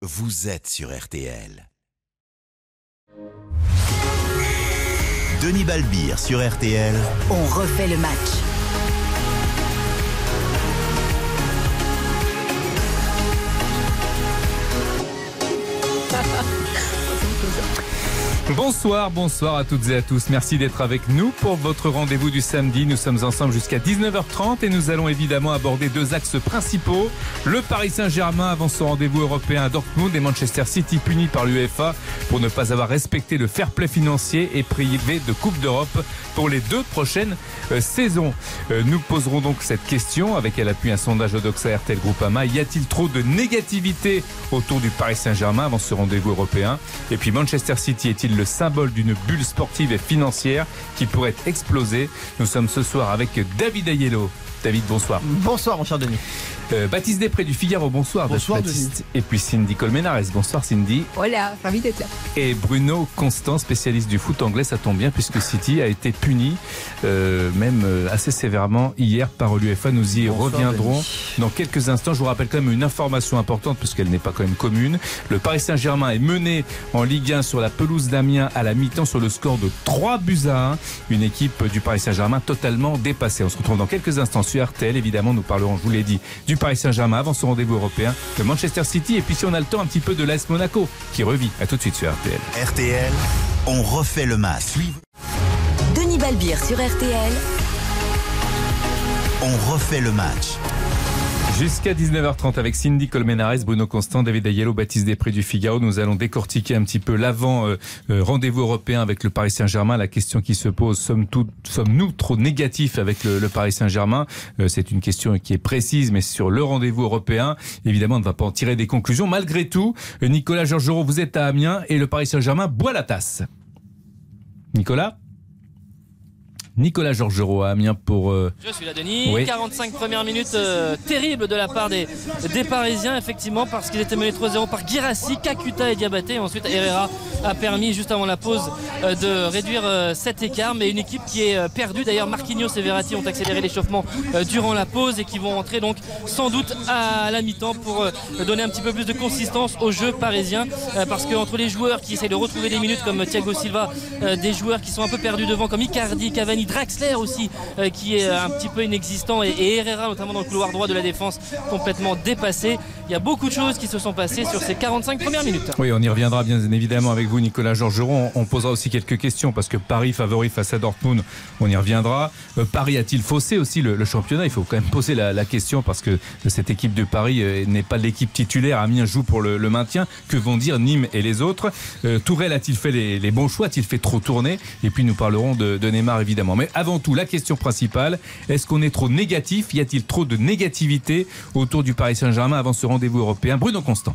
Vous êtes sur RTL. Denis Balbir sur RTL. On refait le match. Bonsoir à toutes et à tous. Merci d'être avec nous pour votre rendez-vous du samedi. Nous sommes ensemble jusqu'à 19h30 et nous allons évidemment aborder deux axes principaux. Le Paris Saint-Germain avant son rendez-vous européen à Dortmund et Manchester City puni par l'UEFA pour ne pas avoir respecté le fair play financier et privé de Coupe d'Europe pour les 2 prochaines saisons. Nous poserons donc cette question avec à l'appui un sondage Odoxa RTL Groupama. Y a-t-il trop de négativité autour du Paris Saint-Germain avant ce rendez-vous européen? Et puis Manchester City est-il le symbole d'une bulle sportive et financière qui pourrait exploser? Nous sommes ce soir avec David Aiello. David, bonsoir. Bonsoir mon cher Denis. Baptiste Després du Figaro, bonsoir. Bonsoir Baptiste. Denis. Et puis Cindy Colmenares, bonsoir Cindy. Hola, ravi d'être là. Et Bruno Constant, spécialiste du foot anglais, ça tombe bien puisque City a été puni même assez sévèrement hier par l'UEFA. Nous y reviendrons dans quelques instants. Je vous rappelle quand même une information importante puisqu'elle n'est pas quand même commune. Le Paris Saint-Germain est mené en Ligue 1 sur la pelouse d'Amiens à la mi-temps sur le score de 3-1. Une équipe du Paris Saint-Germain totalement dépassée. On se retrouve dans quelques instants sur RTL. Évidemment, nous parlerons, je vous l'ai dit, du Paris Saint-Germain avant son rendez-vous européen, de Manchester City et puis si on a le temps un petit peu de l'AS Monaco qui revit. À tout de suite sur RTL. RTL, on refait le match. Denis Balbir sur RTL. On refait le match. Jusqu'à 19h30 avec Cindy Colmenares, Bruno Constant, David Aiello, Baptiste Després du Figaro. Nous allons décortiquer un petit peu l'avant rendez-vous européen avec le Paris Saint-Germain. La question qui se pose, sommes-nous trop négatifs avec le Paris Saint-Germain? C'est une question qui est précise, mais sur le rendez-vous européen, évidemment, on ne va pas en tirer des conclusions. Malgré tout, Nicolas Georgerot, vous êtes à Amiens et le Paris Saint-Germain boit la tasse. Nicolas Georgerot à Amiens pour... Je suis là Denis, oui. 45 premières minutes terribles de la part des Parisiens effectivement parce qu'ils étaient menés 3-0 par Guirassy, Kakuta et Diabaté. Ensuite Herrera a permis juste avant la pause de réduire cet écart, mais une équipe qui est perdue. D'ailleurs Marquinhos et Verratti ont accéléré l'échauffement durant la pause et qui vont entrer donc sans doute à la mi-temps pour donner un petit peu plus de consistance au jeu parisien parce qu'entre les joueurs qui essayent de retrouver des minutes comme Thiago Silva, des joueurs qui sont un peu perdus devant comme Icardi, Cavani, Draxler aussi qui est un petit peu inexistant et Herrera notamment dans le couloir droit de la défense complètement dépassé. Il y a beaucoup de choses qui se sont passées sur ces 45 premières minutes. Oui, on y reviendra bien évidemment avec vous Nicolas Georgerot. On posera aussi quelques questions parce que Paris favori face à Dortmund, on y reviendra. Paris a-t-il faussé aussi le championnat? Il faut quand même poser la question parce que cette équipe de Paris n'est pas l'équipe titulaire. Amiens joue pour le maintien. Que vont dire Nîmes et les autres? Tourelle a-t-il fait les bons choix? A-t-il fait trop tourner? Et puis nous parlerons de Neymar évidemment. Mais avant tout, la question principale, est-ce qu'on est trop négatif? Y a-t-il trop de négativité autour du Paris Saint-Germain avant ce rendez-vous européen? Bruno Constant.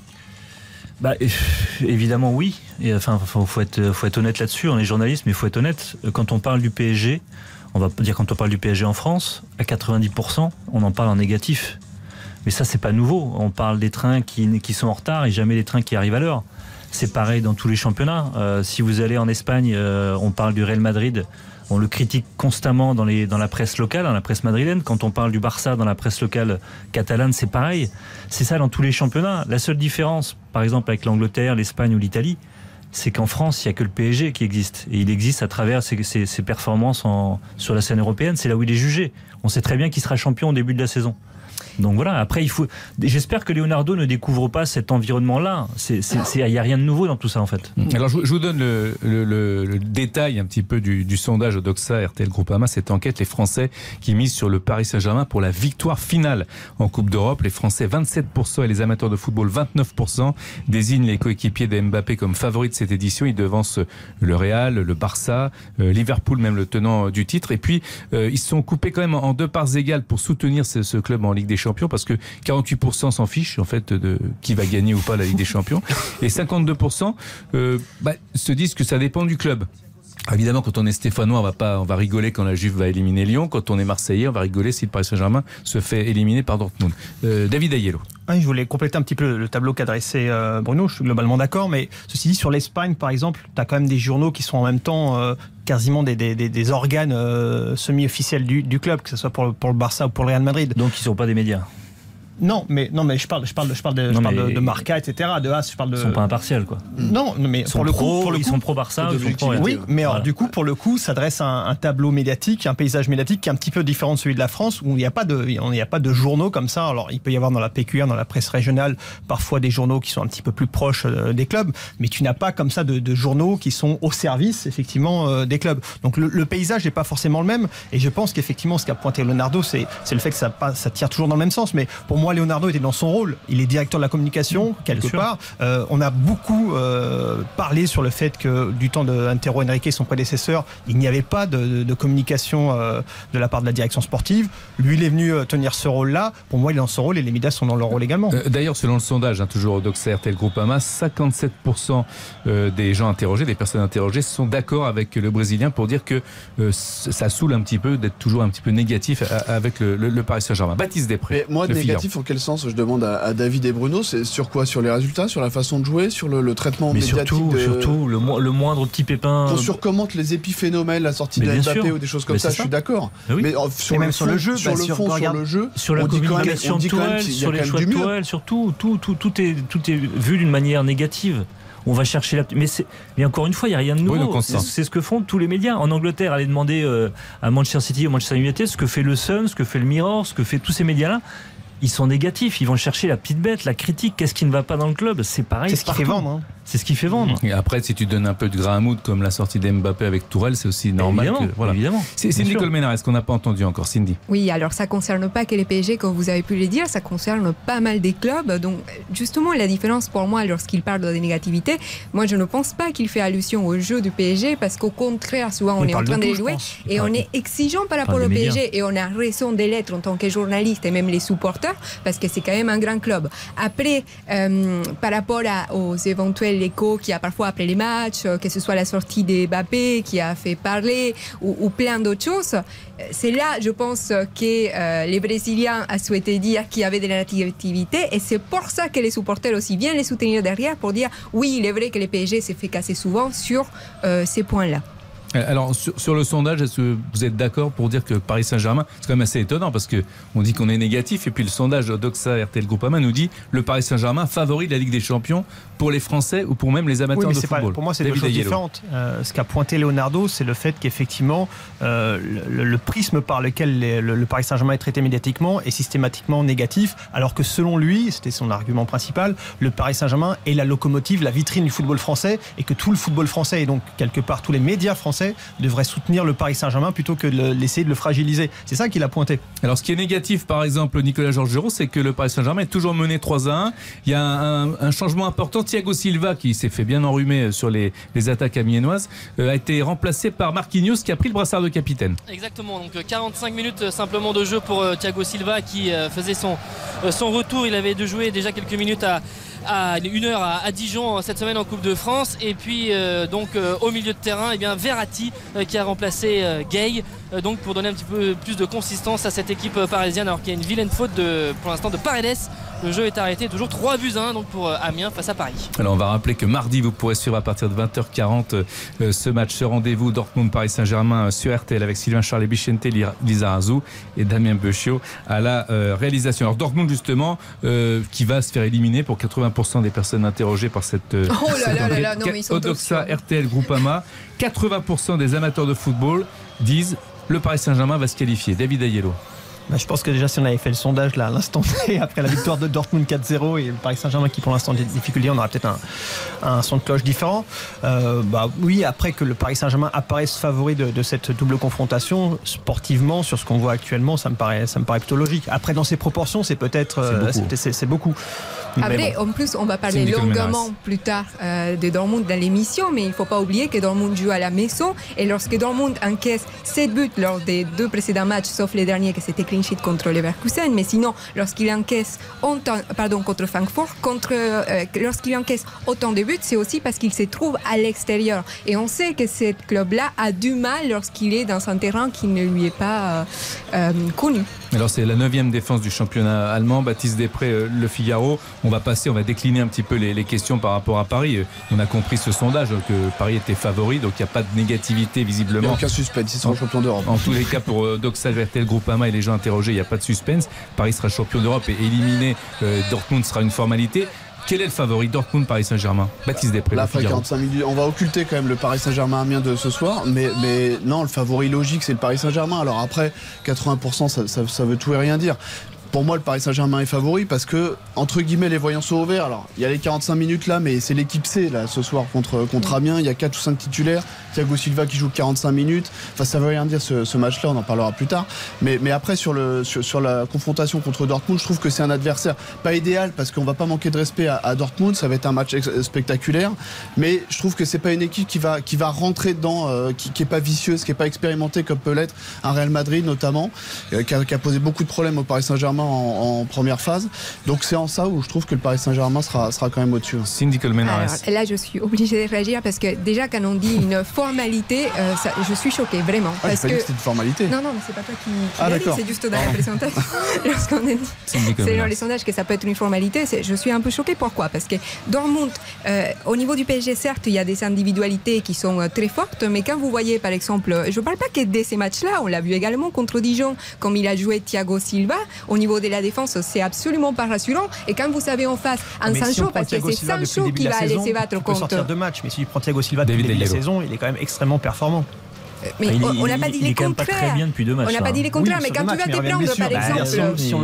Évidemment oui. Faut être honnête là-dessus. On est journaliste, mais il faut être honnête. Quand on parle du PSG, on va dire quand on parle du PSG en France, à 90%, on en parle en négatif. Mais ça, c'est pas nouveau. On parle des trains qui sont en retard et jamais des trains qui arrivent à l'heure. C'est pareil dans tous les championnats. Si vous allez en Espagne, on parle du Real Madrid. On le critique constamment dans la presse locale, dans la presse madrilène. Quand on parle du Barça dans la presse locale catalane, c'est pareil. C'est ça dans tous les championnats. La seule différence, par exemple avec l'Angleterre, l'Espagne ou l'Italie, c'est qu'en France, il n'y a que le PSG qui existe. Et il existe à travers ses performances sur la scène européenne. C'est là où il est jugé. On sait très bien qu'il sera champion au début de la saison. Donc voilà, après j'espère que Leonardo ne découvre pas cet environnement-là. Il n'y a rien de nouveau dans tout ça en fait. Alors je vous donne le détail un petit peu du sondage Odoxa RTL Groupama, cette enquête. Les Français qui misent sur le Paris Saint-Germain pour la victoire finale en Coupe d'Europe. Les Français 27% et les amateurs de football 29% désignent les coéquipiers de Mbappé comme favoris de cette édition. Ils devancent le Real, le Barça, Liverpool, même le tenant du titre. Et puis ils se sont coupés quand même en 2 parts égales pour soutenir ce club en Ligue des Champions parce que 48% s'en fichent en fait de qui va gagner ou pas la Ligue des Champions et 52% se disent que ça dépend du club. Évidemment, quand on est stéphanois, on va rigoler quand la Juve va éliminer Lyon. Quand on est marseillais, on va rigoler si le Paris Saint-Germain se fait éliminer par Dortmund. David Aiello. Oui, je voulais compléter un petit peu le tableau qu'a dressé Bruno, je suis globalement d'accord, mais ceci dit, sur l'Espagne par exemple, tu as quand même des journaux qui sont en même temps quasiment des organes semi-officiels du club, que ce soit pour le Barça ou pour le Real Madrid. Donc ils ne sont pas des médias. Non, mais je parle de Marca, etc. De As, je parle de. Ils sont pas impartials, quoi. Non, mais pour le coup, ils sont pro Barça, ils sont pro Real. Oui, mais alors, du coup, pour le coup, ça dresse un tableau médiatique, un paysage médiatique qui est un petit peu différent de celui de la France, où il n'y a pas de journaux comme ça. Alors, il peut y avoir dans la PQR, dans la presse régionale, parfois des journaux qui sont un petit peu plus proches des clubs, mais tu n'as pas comme ça de journaux qui sont au service, effectivement, des clubs. Donc, le paysage n'est pas forcément le même, et je pense qu'effectivement, ce qu'a pointé Leonardo, c'est le fait que ça tire toujours dans le même sens. Mais pour moi, Leonardo était dans son rôle. Il est directeur de la communication, quelque part. On a beaucoup parlé sur le fait que du temps d'Antero Henrique, son prédécesseur, il n'y avait pas de communication de la part de la direction sportive. Lui, il est venu tenir ce rôle-là. Pour moi, il est dans son rôle et les médias sont dans leur rôle également. D'ailleurs, selon le sondage, toujours au Doxa RTL Groupama, 57% des gens interrogés, des personnes interrogées, sont d'accord avec le Brésilien pour dire que ça saoule un petit peu d'être toujours un petit peu négatif avec le Paris Saint-Germain. Baptiste Després. Mais moi, négatif, en quel sens? Je demande à David et Bruno, c'est sur quoi? Sur les résultats, sur la façon de jouer, sur le traitement médiatique? Surtout le moindre petit pépin. Qu'on surcommente les épiphénomènes, la sortie de Mbappé ou des choses comme ça, je suis d'accord. Mais même sur le jeu, sur le fond, sur le jeu, sur la communication de Tourelle, sur les choix de Tourelle, surtout, tout est vu d'une manière négative. On va chercher mais encore une fois, il n'y a rien de nouveau. C'est ce que font tous les médias. En Angleterre, allez demander à Manchester City, au Manchester United, ce que fait le Sun, ce que fait le Mirror, ce que fait tous ces médias-là. Ils sont négatifs, ils vont chercher la petite bête, la critique, qu'est-ce qui ne va pas dans le club. C'est pareil. C'est ce qui fait vendre. Hein. C'est ce qui fait vendre. Et après, si tu donnes un peu de grain à moudre, comme la sortie d'Mbappé avec Tourelle, c'est aussi normal. Évidemment. Cindy Colmenares, est-ce qu'on n'a pas entendu encore, Cindy? Oui, alors ça ne concerne pas que les PSG, comme vous avez pu le dire, ça concerne pas mal des clubs. Donc, justement, la différence pour moi, lorsqu'il parle de négativité, moi, je ne pense pas qu'il fait allusion au jeu du PSG, parce qu'au contraire, souvent, on est en train de les jouer et on est exigeant par rapport au PSG. Et on a raison de l'être en tant que journaliste et même les supporters, parce que c'est quand même un grand club. Après, par rapport aux éventuels échos qu'il y a parfois après les matchs, que ce soit la sortie de Mbappé qui a fait parler ou plein d'autres choses, c'est là, je pense, que les Brésiliens ont souhaité dire qu'il y avait de la négativité, et c'est pour ça que les supporters aussi viennent les soutenir derrière pour dire oui, il est vrai que le PSG s'est fait casser souvent sur ces points-là. Alors, sur le sondage, est-ce que vous êtes d'accord pour dire que Paris Saint-Germain, c'est quand même assez étonnant parce qu'on dit qu'on est négatif, et puis le sondage Doxa RTL Groupama nous dit le Paris Saint-Germain favori de la Ligue des Champions pour les Français ou pour même les amateurs de football. Pour moi, c'est deux choses différentes. Ce qu'a pointé Leonardo, c'est le fait qu'effectivement, le prisme par lequel le Paris Saint-Germain est traité médiatiquement est systématiquement négatif, alors que selon lui, c'était son argument principal, le Paris Saint-Germain est la locomotive, la vitrine du football français, et que tout le football français, et donc quelque part tous les médias français, devraient soutenir le Paris Saint-Germain plutôt que d'essayer de le fragiliser. C'est ça qu'il a pointé. Alors, ce qui est négatif, par exemple, Nicolas Georgerot, c'est que le Paris Saint-Germain est toujours mené 3-1. Il y a un changement important. Thiago Silva, qui s'est fait bien enrhumer sur les attaques amiénoises, a été remplacé par Marquinhos, qui a pris le brassard de capitaine. Exactement, donc 45 minutes simplement de jeu pour Thiago Silva, qui faisait son retour. Il avait dû jouer déjà quelques minutes à 1 heure à Dijon cette semaine en Coupe de France, et puis au milieu de terrain, Verratti qui a remplacé Gueye, donc pour donner un petit peu plus de consistance à cette équipe parisienne, alors qu'il y a une vilaine faute pour l'instant de Paredes. Le jeu est arrêté, toujours 3-1 donc pour Amiens face à Paris. Alors on va rappeler que mardi vous pourrez suivre à partir de 20h40 ce match, ce rendez-vous Dortmund-Paris Saint-Germain sur RTL avec Sylvain Charles, Bichente Lizarazu et Damien Beuchiot à la réalisation. Alors Dortmund justement qui va se faire éliminer pour 80% des personnes interrogées par cette Odoxa RTL Groupama. 80% des amateurs de football disent le Paris Saint-Germain va se qualifier. David Ayello. Je pense que déjà si on avait fait le sondage là à l'instant T après la victoire de Dortmund 4-0 et le Paris Saint-Germain qui pour l'instant a des difficultés, on aura peut-être un son de cloche différent. Oui, après que le Paris Saint-Germain apparaisse favori de cette double confrontation, sportivement sur ce qu'on voit actuellement, ça me paraît plutôt logique. Après dans ses proportions, c'est peut-être c'est beaucoup. Après, en plus, on va parler longuement plus tard de Dortmund dans l'émission, mais il ne faut pas oublier que Dortmund joue à la maison, et lorsque Dortmund encaisse 7 buts lors des 2 précédents matchs, sauf les derniers que c'était clean sheet contre Leverkusen, mais sinon, lorsqu'il encaisse contre Francfort, lorsqu'il encaisse autant de buts, c'est aussi parce qu'il se trouve à l'extérieur. Et on sait que ce club-là a du mal lorsqu'il est dans un terrain qui ne lui est pas connu. Alors c'est la 9e défense du championnat allemand. Baptiste Després, Le Figaro. On va décliner un petit peu les questions par rapport à Paris. On a compris ce sondage que Paris était favori, donc il n'y a pas de négativité visiblement. Il n'y a aucun suspense, ils seront champions d'Europe. En tous les cas, pour Doxa, RTL Groupama et les gens interrogés, il n'y a pas de suspense. Paris sera champion d'Europe et éliminé. Dortmund sera une formalité. Quel est le favori, Dortmund, Paris Saint-Germain? Baptiste Després. Là, après 45 minutes, on va occulter quand même le Paris Saint-Germain Amiens de ce soir, mais non, le favori logique, c'est le Paris Saint-Germain. Alors après, 80%, ça veut tout et rien dire. Pour moi, le Paris Saint-Germain est favori parce que, entre guillemets, les voyants sont au vert. Alors, il y a les 45 minutes là, mais c'est l'équipe C là ce soir contre Amiens. Il y a 4 ou 5 titulaires. Thiago Silva qui joue 45 minutes. Enfin, ça veut rien dire ce match-là. On en parlera plus tard. Mais après, sur la confrontation contre Dortmund, je trouve que c'est un adversaire pas idéal parce qu'on va pas manquer de respect à Dortmund. Ça va être un match spectaculaire. Mais je trouve que c'est pas une équipe qui va rentrer dedans, qui est pas vicieuse, qui est pas expérimentée comme peut l'être un Real Madrid notamment, qui a posé beaucoup de problèmes au Paris Saint-Germain en première phase. Donc c'est en ça où je trouve que le Paris Saint-Germain sera quand même au-dessus. Cindy Colmenares. Alors, là, je suis obligée de réagir parce que déjà quand on dit une formalité, je suis choquée vraiment. Parce que c'était une formalité. Non, mais c'est pas toi qui l'as dit, c'est juste dans la présentation. Lorsqu'on a dit c'est dans les sondages que ça peut être une formalité, je suis un peu choquée. Pourquoi? Parce que Dortmund, au niveau du PSG, certes, il y a des individualités qui sont très fortes, mais quand vous voyez, par exemple, je ne parle pas que de ces matchs-là, on l'a vu également contre Dijon, comme il a joué Thiago Silva, au niveau de la défense, c'est absolument pas rassurant. Et quand vous savez en face un Sancho, parce que c'est Sancho qui va aller se battre contre. sortir deux matchs, mais si tu prends Thiago Silva depuis le début de la saison, il est quand même extrêmement performant. Mais on n'a pas dit les contraires. Très bien depuis 2 matchs. On n'a pas dit les contraires, mais quand tu vas te prendre, par exemple, si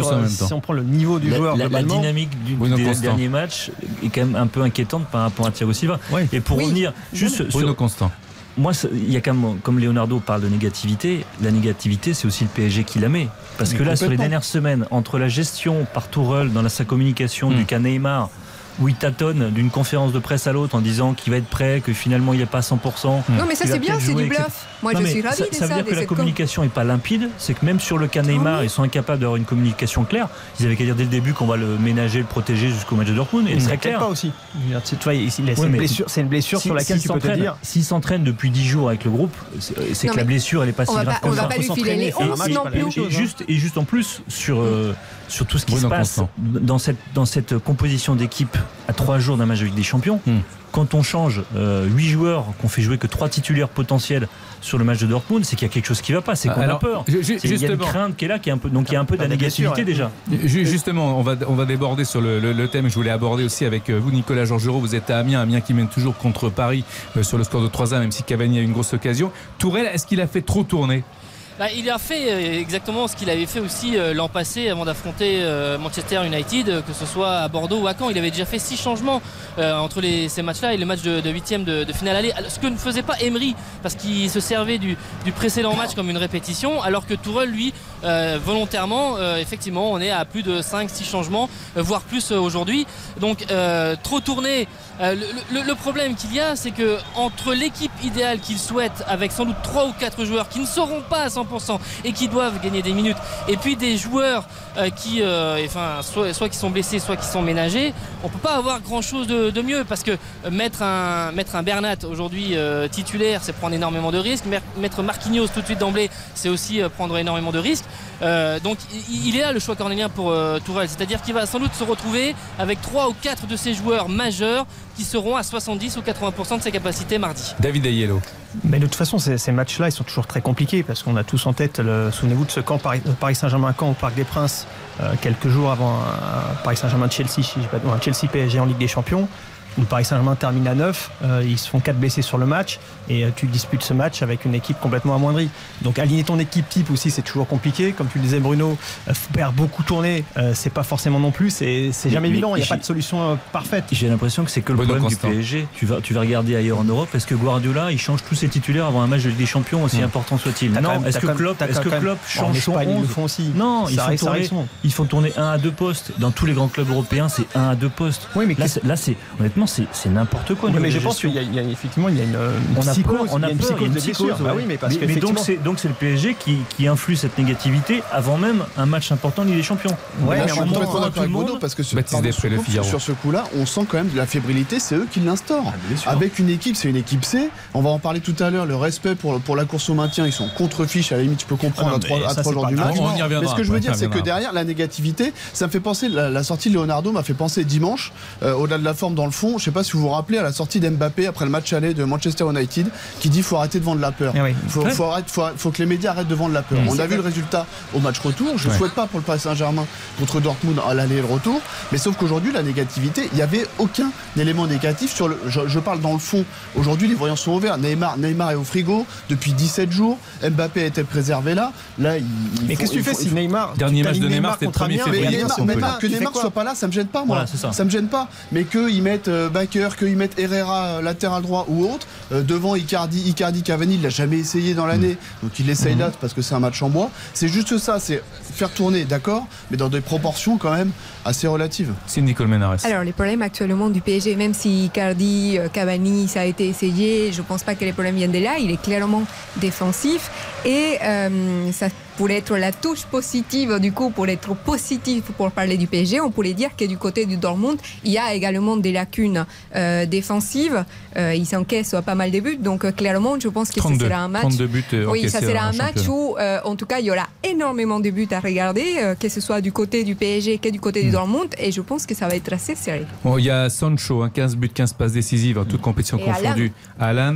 on prend le niveau du joueur, la dynamique des derniers matchs est quand même un peu inquiétante par rapport à Thiago Silva. Et pour revenir juste Bruno Constant. Moi, il y a quand même, comme Leonardo parle de négativité, la négativité, c'est aussi le PSG qui la met. Parce que là, sur les dernières semaines, entre la gestion par Tourelle dans sa communication du cas Neymar, où il tâtonne d'une conférence de presse à l'autre en disant qu'il va être prêt, que finalement il n'est pas à 100%. Non, mais ça c'est bien, c'est du bluff. Moi je suis ravie de ça. Ça veut dire que la communication n'est pas limpide, c'est que même sur le cas Neymar, ils sont incapables d'avoir une communication claire. Ils avaient qu'à dire dès le début qu'on va le ménager, le protéger jusqu'au match de Dortmund, et c'est clair. Pas aussi. C'est une blessure sur laquelle tu peux te dire. S'il s'entraîne depuis 10 jours avec le groupe, c'est que la blessure elle n'est pas si grave. On ne va pas lui filer les 11 non plus. Et juste en plus sur tout ce qui se passe dans cette composition d'équipe à 3 jours d'un match de Ligue des Champions, quand on change 8 joueurs, qu'on fait jouer que 3 titulaires potentiels sur le match de Dortmund, c'est qu'il y a quelque chose qui ne va pas, c'est qu'on a peur. Il y a une crainte qui est là, donc il y a un peu de négativité déjà. Justement, on va déborder sur le thème que je voulais aborder aussi avec vous, Nicolas Georgerot. Vous êtes à Amiens qui mène toujours contre Paris sur le score de 3-1, même si Cavani a eu une grosse occasion. Tourelle, est-ce qu'il a fait trop tourner ? Il a fait exactement ce qu'il avait fait aussi l'an passé avant d'affronter Manchester United, que ce soit à Bordeaux ou à Caen. Il avait déjà fait 6 changements entre ces matchs-là et le match de 8e de finale aller. Ce que ne faisait pas Emery, parce qu'il se servait du précédent match comme une répétition, alors que Tourelle, lui, volontairement, effectivement, on est à plus de 5-6 changements, voire plus aujourd'hui. Donc, trop tourné. Le problème qu'il y a, c'est que entre l'équipe idéale qu'il souhaite, avec sans doute 3 ou 4 joueurs qui ne seront pas à 100% et qui doivent gagner des minutes, et puis des joueurs soit qui sont blessés, soit qui sont ménagés, on peut pas avoir grand chose de mieux, parce que mettre un Bernat aujourd'hui titulaire, c'est prendre énormément de risques. Mettre Marquinhos tout de suite d'emblée, c'est aussi prendre énormément de risques. Donc il est là le choix cornélien pour Tourelle, c'est-à-dire qu'il va sans doute se retrouver avec 3 ou 4 de ses joueurs majeurs qui seront à 70 ou 80% de ses capacités mardi. David Ayello. Mais de toute façon, ces matchs-là, ils sont toujours très compliqués, parce qu'on a tous en tête, souvenez-vous de ce camp Paris Saint-Germain-Caen au Parc des Princes, quelques jours avant Paris Saint-Germain-Chelsea, un Chelsea-PSG en Ligue des Champions. Le Paris Saint-Germain termine à 9, ils se font 4 blessés sur le match, et tu disputes ce match avec une équipe complètement amoindrie. Donc aligner ton équipe type aussi, c'est toujours compliqué. Comme tu le disais, Bruno, faire beaucoup tourner, c'est pas forcément non plus, c'est jamais évident, il n'y a pas de solution parfaite. J'ai l'impression que c'est que le problème du PSG. Tu vas regarder ailleurs en Europe, est-ce que Guardiola il change tous ses titulaires avant un match de Ligue des Champions, aussi important soit-il? Non. Est-ce que Klopp change son 11? Non, ils font tourner 1 à 2 postes. Dans tous les grands clubs européens, c'est 1 à 2 postes. Oui, mais là c'est honnêtement, Maintenant, c'est n'importe quoi. Mais je pense qu'il y a effectivement une psychose. On a peur, il y a une psychose. Bah oui, mais donc c'est le PSG qui influe cette négativité avant même un match important de Ligue des Champions. Ouais, mais je suis complètement d'accord avec Bruno parce que sur ce coup-là, on sent quand même de la fébrilité. C'est eux qui l'instaurent. Avec une équipe, c'est une équipe C. On va en parler tout à l'heure. Le respect pour la course au maintien, ils sont contre-fiche. À la limite, tu peux comprendre à 3 jours du match. Mais ce que je veux dire, c'est que derrière la négativité, ça me fait penser. La sortie de Leonardo m'a fait penser dimanche, au-delà de la forme dans le fond. Je sais pas si vous vous rappelez à la sortie d'Mbappé après le match aller de Manchester United, qui dit faut arrêter de vendre la peur. Faut que les médias arrêtent de vendre la peur. On a vu le résultat au match retour. Je ne souhaite pas pour le Paris Saint-Germain contre Dortmund à l'aller et le retour, mais sauf qu'aujourd'hui la négativité, il n'y avait aucun élément négatif sur le. Je parle dans le fond. Aujourd'hui les voyants sont ouverts. Neymar est au frigo depuis 17 jours. Mbappé a été préservé là. Mais qu'est-ce que tu fais si Neymar dernier match de Neymar c'était le 1er février. Que Neymar soit pas là, ça me gêne pas moi. Ça me gêne pas. Mais qu'ils mettent Bakker, qu'ils mettent Herrera latéral droit ou autre devant Icardi, Cavani, il l'a jamais essayé dans l'année, donc il essaye là parce que c'est un match en bois. C'est juste ça, c'est faire tourner, d'accord, mais dans des proportions quand même assez relatives. Cindy Colmenares. Alors les problèmes actuellement du PSG, même si Icardi, Cavani, ça a été essayé, je pense pas que les problèmes viennent de là. Il est clairement défensif et ça pourrait être la touche positive du coup, pour être positif pour parler du PSG, on pourrait dire que du côté du Dortmund il y a également des lacunes défensives. Ils s'encaissent pas mal de buts, donc clairement je pense que 32, ce sera un match 32 buts oui, ça sera un match où en tout cas il y aura énormément de buts à regarder, que ce soit du côté du PSG que du côté du Dortmund, et je pense que ça va être assez serré. Bon, il y a Sancho, 15 buts, 15 passes décisives en toute compétition confondue. Haaland,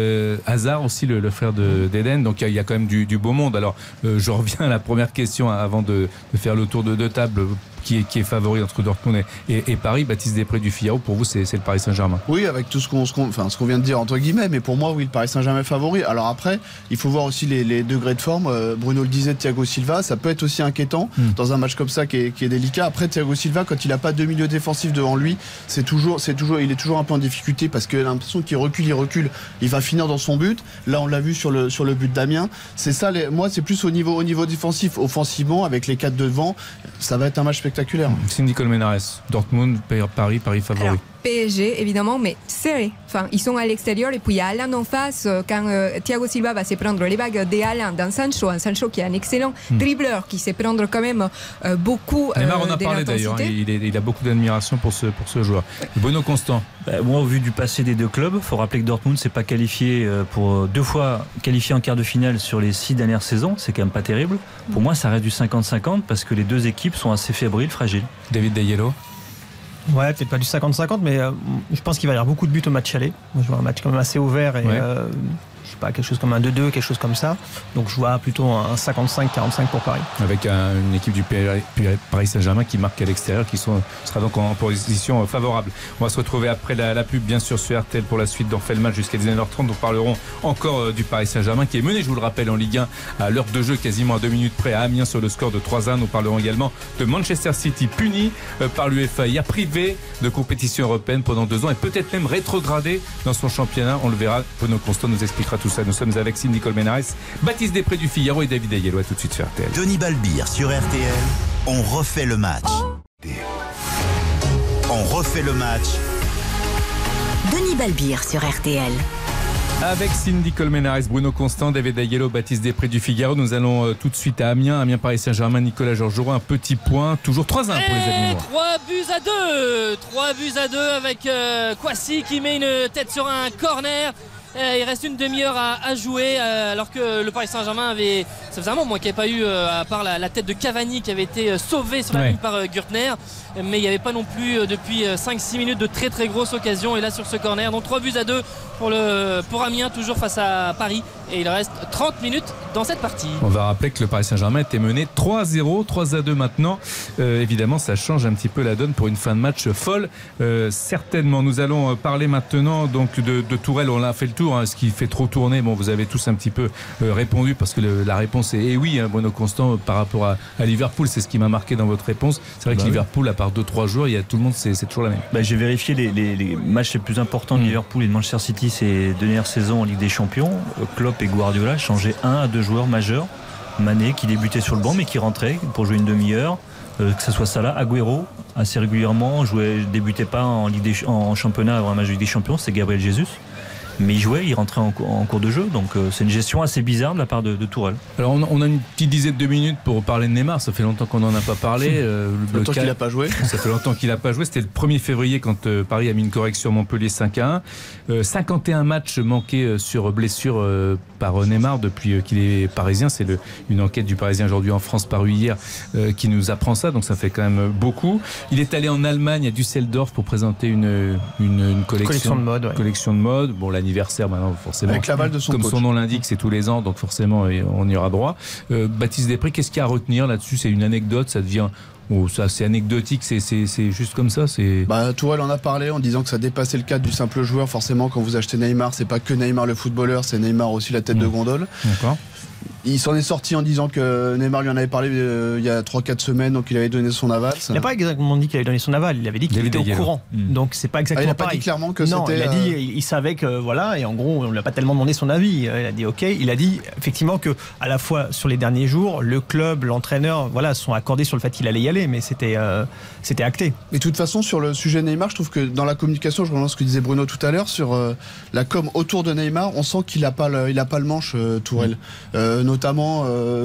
Hazard aussi, le frère d'Eden, donc il y a quand même du beau monde. Alors je reviens à la première question avant de faire le tour de deux tables. Qui est favori entre Dortmund et Paris. Baptiste Després du Figaro, pour vous c'est le Paris Saint-Germain? Oui, avec tout ce qu'on vient de dire entre guillemets, mais pour moi oui, le Paris Saint-Germain est favori. Alors après, il faut voir aussi les degrés de forme. Bruno le disait, Thiago Silva, ça peut être aussi inquiétant dans un match comme ça qui est délicat. Après, Thiago Silva, quand il n'a pas deux milieux défensifs devant lui, il est toujours un peu en difficulté parce qu'il a l'impression qu'il recule, il va finir dans son but. Là, on l'a vu sur le but d'Amiens. C'est ça, moi c'est plus au niveau défensif. Offensivement, avec les 4 devant, ça va être un match spectaculaire. Cindy Colmenares, Dortmund, Paris favori. Alors, PSG évidemment, mais serré. Enfin, ils sont à l'extérieur et puis il y a Haaland en face. Quand Thiago Silva va se prendre les bagues de Haaland dans un Sancho qui est un excellent dribbleur, qui sait prendre quand même beaucoup Neymar, on a parlé d'ailleurs, il a beaucoup d'admiration pour ce joueur. Bruno Constant. Moi, au vu du passé des deux clubs, il faut rappeler que Dortmund s'est pas qualifié pour 2 fois qualifié en quart de finale sur les 6 dernières saisons. C'est quand même pas terrible. Pour moi, ça reste du 50-50 parce que les deux équipes sont assez fébriles, fragiles. David Dayello. Ouais, peut-être pas du 50-50, mais je pense qu'il va y avoir beaucoup de buts au match aller. Moi, je vois un match quand même assez ouvert et je sais pas, quelque chose comme un 2-2, quelque chose comme ça. Donc je vois plutôt un 55-45 pour Paris. Avec une équipe du Paris Saint-Germain qui marque à l'extérieur, qui sera donc en position favorable. On va se retrouver après la pub, bien sûr, sur RTL pour la suite d'On fait le match jusqu'à 19h30. Nous parlerons encore du Paris Saint-Germain qui est mené, je vous le rappelle, en Ligue 1 à l'heure de jeu, quasiment à 2 minutes près à Amiens sur le score de 3-1. Nous parlerons également de Manchester City puni par l'UEFA, hier privé de compétition européenne pendant 2 ans et peut-être même rétrogradé dans son championnat. On le verra. Bruno Constant nous expliquera tout ça. Nous sommes avec Cindy Colmenares, Baptiste Després du Figaro et David Ayello. Tout de suite sur RTL. Denis Balbir sur RTL. On refait le match. On refait le match. Denis Balbir sur RTL. Avec Cindy Colmenares, Bruno Constant, David Ayello, Baptiste Després du Figaro. Nous allons tout de suite à Amiens. Amiens Paris Saint-Germain, Nicolas Georgerot. Un petit point, toujours 3-1 pour les Amiens. 3 buts à 2 avec Kouassi qui met une tête sur un corner. Il reste une demi-heure à jouer alors que le Paris Saint-Germain ça faisait un moment qu'il n'y avait pas eu à part la tête de Cavani qui avait été sauvée sur la ligne par Gürtner, mais il n'y avait pas non plus depuis 5-6 minutes de très très grosses occasions, et là sur ce corner, donc 3 buts à 2 pour Amiens, toujours face à Paris, et il reste 30 minutes dans cette partie. On va rappeler que le Paris Saint-Germain était mené 3-0, 3-2 maintenant. Évidemment, ça change un petit peu la donne pour une fin de match folle. Certainement, nous allons parler maintenant donc de Tourelle. On a fait le tour, ce qui fait trop tourner. Bon, vous avez tous un petit peu répondu parce que la réponse est oui, Bruno Constant, par rapport à Liverpool. C'est ce qui m'a marqué dans votre réponse. C'est vrai que Liverpool, à part 2-3 joueurs, il y a tout le monde, c'est toujours la même. J'ai vérifié les matchs les plus importants de Liverpool et de Manchester City ces dernières saisons en Ligue des Champions. Klopp et Guardiola changeaient 1 à 2 joueurs majeurs. Mané qui débutait sur le banc mais qui rentrait pour jouer une demi-heure. que ce soit Salah, Agüero, assez régulièrement, débutait pas en championnat avant un match de Ligue des Champions, c'est Gabriel Jesus. Mais il jouait, il rentrait en cours de jeu, donc c'est une gestion assez bizarre de la part de Tourelle. Alors on a une petite dizaine de minutes pour parler de Neymar, ça fait longtemps qu'on n'en a pas parlé. Longtemps qu'il n'a pas joué. Ça fait longtemps qu'il n'a pas joué, c'était le 1er février quand Paris a mis une correction Montpellier 5-1. 51 matchs manqués sur blessure par Neymar depuis qu'il est parisien, c'est une enquête du Parisien aujourd'hui en France parue hier qui nous apprend ça, donc ça fait quand même beaucoup. Il est allé en Allemagne à Düsseldorf pour présenter une collection de mode. Ouais. Collection de mode, bon l'anniversaire maintenant forcément. Avec l'aval de son comme coach. son nom l'indique, c'est tous les ans, donc forcément on y aura droit. Baptiste Després, qu'est-ce qu'il y a à retenir là-dessus? C'est une anecdote, ça devient... Oh, ça c'est anecdotique, c'est juste comme ça. Tourelle en a parlé en disant que ça dépassait le cadre du simple joueur. Forcément, quand vous achetez Neymar, c'est pas que Neymar le footballeur, c'est Neymar aussi la tête de gondole. D'accord. Il s'en est sorti en disant que Neymar lui en avait parlé il y a 3-4 semaines, donc il avait donné son aval. Il n'a pas exactement dit qu'il avait donné son aval, il avait dit qu'il était au courant. Donc c'est pas exactement pareil. Il n'a pas dit clairement que non, c'était... il a dit, il savait que voilà, et en gros, on ne lui a pas tellement demandé son avis. Il a dit ok, il a dit effectivement que à la fois sur les derniers jours, le club, l'entraîneur, voilà, sont accordés sur le fait qu'il allait y aller, mais c'était acté. Mais de toute façon, sur le sujet Neymar, je trouve que dans la communication, je relance ce que disait Bruno tout à l'heure, sur la com autour de Neymar, on sent qu'il n'a pas le manche, Tourelle. Notamment,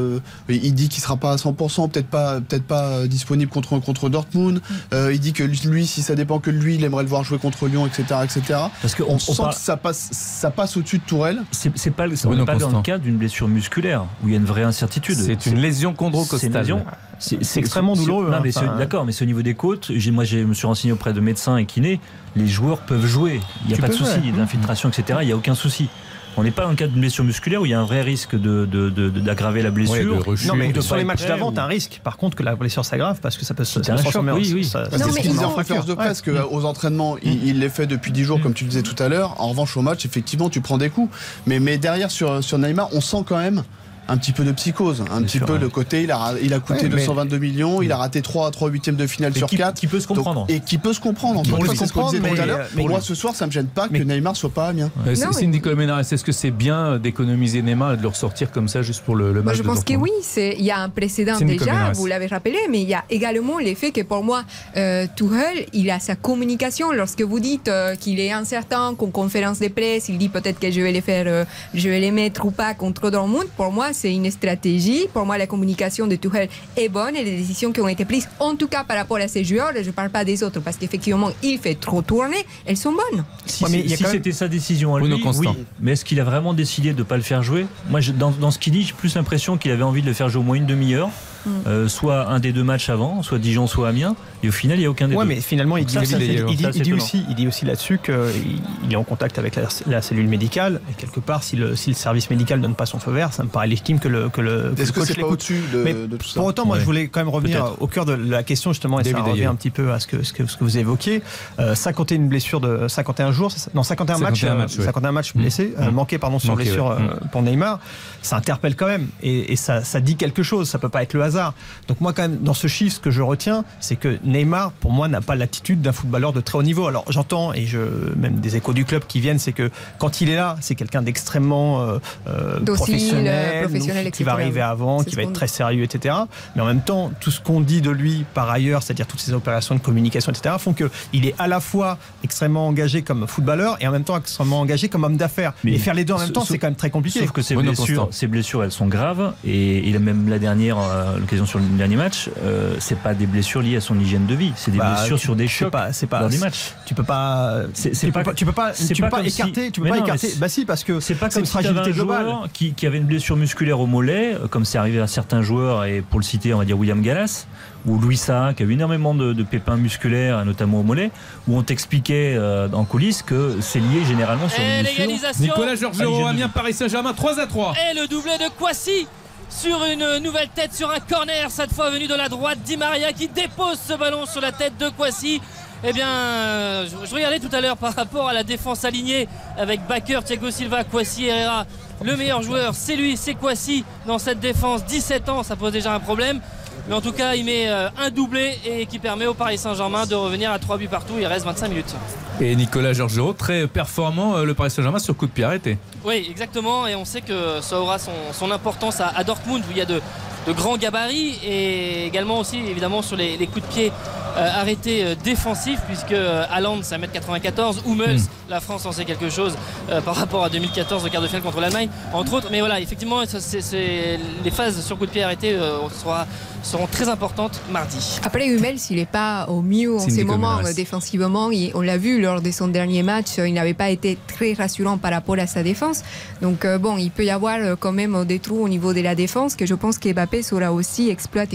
il dit qu'il sera pas à 100%, peut-être pas disponible contre Dortmund. Il dit que lui, si ça dépend que de lui, il aimerait le voir jouer contre Lyon, etc., etc. Parce qu'on sent que ça passe au-dessus de Tourelle. On n'est pas dans le cas d'une blessure musculaire où il y a une vraie incertitude. C'est une lésion chondrocostale. C'est extrêmement douloureux. D'accord, mais c'est au niveau des côtes. Moi, je me suis renseigné auprès de médecins et kinés. Les joueurs peuvent jouer. Il n'y a pas de souci d'infiltration, etc. Il n'y a aucun souci. On n'est pas dans le cas d'une blessure musculaire où il y a un vrai risque d'aggraver la blessure. Non, mais sur les matchs d'avant, tu as un risque. Par contre, que la blessure s'aggrave parce que ça peut se transformer en... C'est ce qu'il disait en conférence de presse, qu'aux entraînements, il les fait depuis 10 jours, comme tu le disais tout à l'heure. En revanche, au match, effectivement, tu prends des coups. Mais derrière, sur Neymar, on sent quand même un petit peu de psychose, le côté, il a coûté 222 millions, il a raté 3 huitièmes de finale sur 4. Qui peut se comprendre. Et qui peut se comprendre. Moi, ce soir, ça ne me gêne pas que Neymar soit pas Amiens. Cindy Colmenares, est-ce que c'est bien d'économiser Neymar et de le ressortir comme ça juste pour le match? Je pense que oui, il y a un précédent déjà, vous l'avez rappelé, mais il y a également l'effet que pour moi, Tuchel, il a sa communication. Lorsque vous dites qu'il est incertain, qu'en conférence de presse, il dit peut-être que je vais les mettre ou pas contre Dortmund, pour moi, c'est une stratégie. Pour moi, la communication de Tuchel est bonne et les décisions qui ont été prises, en tout cas par rapport à ces joueurs, je ne parle pas des autres, parce qu'effectivement, il fait trop tourner, elles sont bonnes. Si c'était sa décision à lui, oui. Mais est-ce qu'il a vraiment décidé de ne pas le faire jouer? Moi, dans ce qu'il dit, j'ai plus l'impression qu'il avait envie de le faire jouer au moins une demi-heure. Soit un des deux matchs avant, soit Dijon, soit Amiens, et au final il n'y a aucun des deux. Mais finalement il dit aussi là-dessus qu'il est en contact avec la cellule médicale, et quelque part si le service médical ne donne pas son feu vert, ça me paraît légitime que le Est-ce coach que c'est pas au-dessus de tout ça? Pour autant, moi je voulais quand même revenir au cœur de la question justement, et ça revient un petit peu à ce que vous évoquiez. 51 blessures de 51 jours, non 51 matchs blessés, manqués sur blessure pour Neymar, ça interpelle quand même, et ça dit quelque chose, ça peut pas être le hasard. Donc moi quand même dans ce chiffre, ce que je retiens, c'est que Neymar pour moi n'a pas l'attitude d'un footballeur de très haut niveau. Alors j'entends, et même des échos du club qui viennent, c'est que quand il est là, c'est quelqu'un d'extrêmement professionnel, qui va arriver avant, qui va être très sérieux, etc. Mais en même temps, tout ce qu'on dit de lui par ailleurs, c'est-à-dire toutes ces opérations de communication, etc., font qu'il est à la fois extrêmement engagé comme footballeur et en même temps extrêmement engagé comme homme d'affaires. Et faire les deux en même temps, c'est quand même très compliqué. Sauf que ces blessures, elles sont graves, et il a même la dernière l'occasion sur le dernier match, c'est pas des blessures liées à son hygiène de vie, c'est des blessures sur des chocs lors des matchs. Tu peux pas écarter. Bah si, parce que c'est pas comme si t'avais un joueur qui avait une blessure musculaire au mollet, comme c'est arrivé à certains joueurs, et pour le citer, on va dire William Gallas ou Louis Saha, qui a eu énormément de pépins musculaires, notamment au mollet, où on t'expliquait en coulisses que c'est lié généralement sur une blessure. Nicolas Georgerot, Amiens, Paris Saint-Germain, 3-3. Et le doublé de Kouassi sur une nouvelle tête, sur un corner, cette fois venu de la droite, Di Maria qui dépose ce ballon sur la tête de Kouassi. Eh bien, je regardais tout à l'heure par rapport à la défense alignée avec Bakker, Thiago Silva, Kouassi, Herrera. Le meilleur joueur, c'est lui, c'est Kouassi dans cette défense. 17 ans, ça pose déjà un problème. Mais en tout cas, il met un doublé et qui permet au Paris Saint-Germain de revenir à 3 buts partout. Il reste 25 minutes. Et Nicolas Georgerot, très performant, le Paris Saint-Germain sur coup de pied arrêté. Oui, exactement. Et on sait que ça aura son importance à Dortmund, où il y a de grand gabarit, et également aussi évidemment sur les coups de pied arrêtés défensifs, puisque Haaland c'est 1m94, Hummels, la France en sait quelque chose par rapport à 2014 au quart de finale contre l'Allemagne entre autres, mais voilà, effectivement les phases sur coup de pied arrêtés seront très importantes mardi. Après, Hummels, il n'est pas au mieux en ces moments défensivement. On l'a vu lors de son dernier match, il n'avait pas été très rassurant par rapport à sa défense. Donc bon, il peut y avoir quand même des trous au niveau de la défense que je pense qu'Mbappé saura aussi exploiter.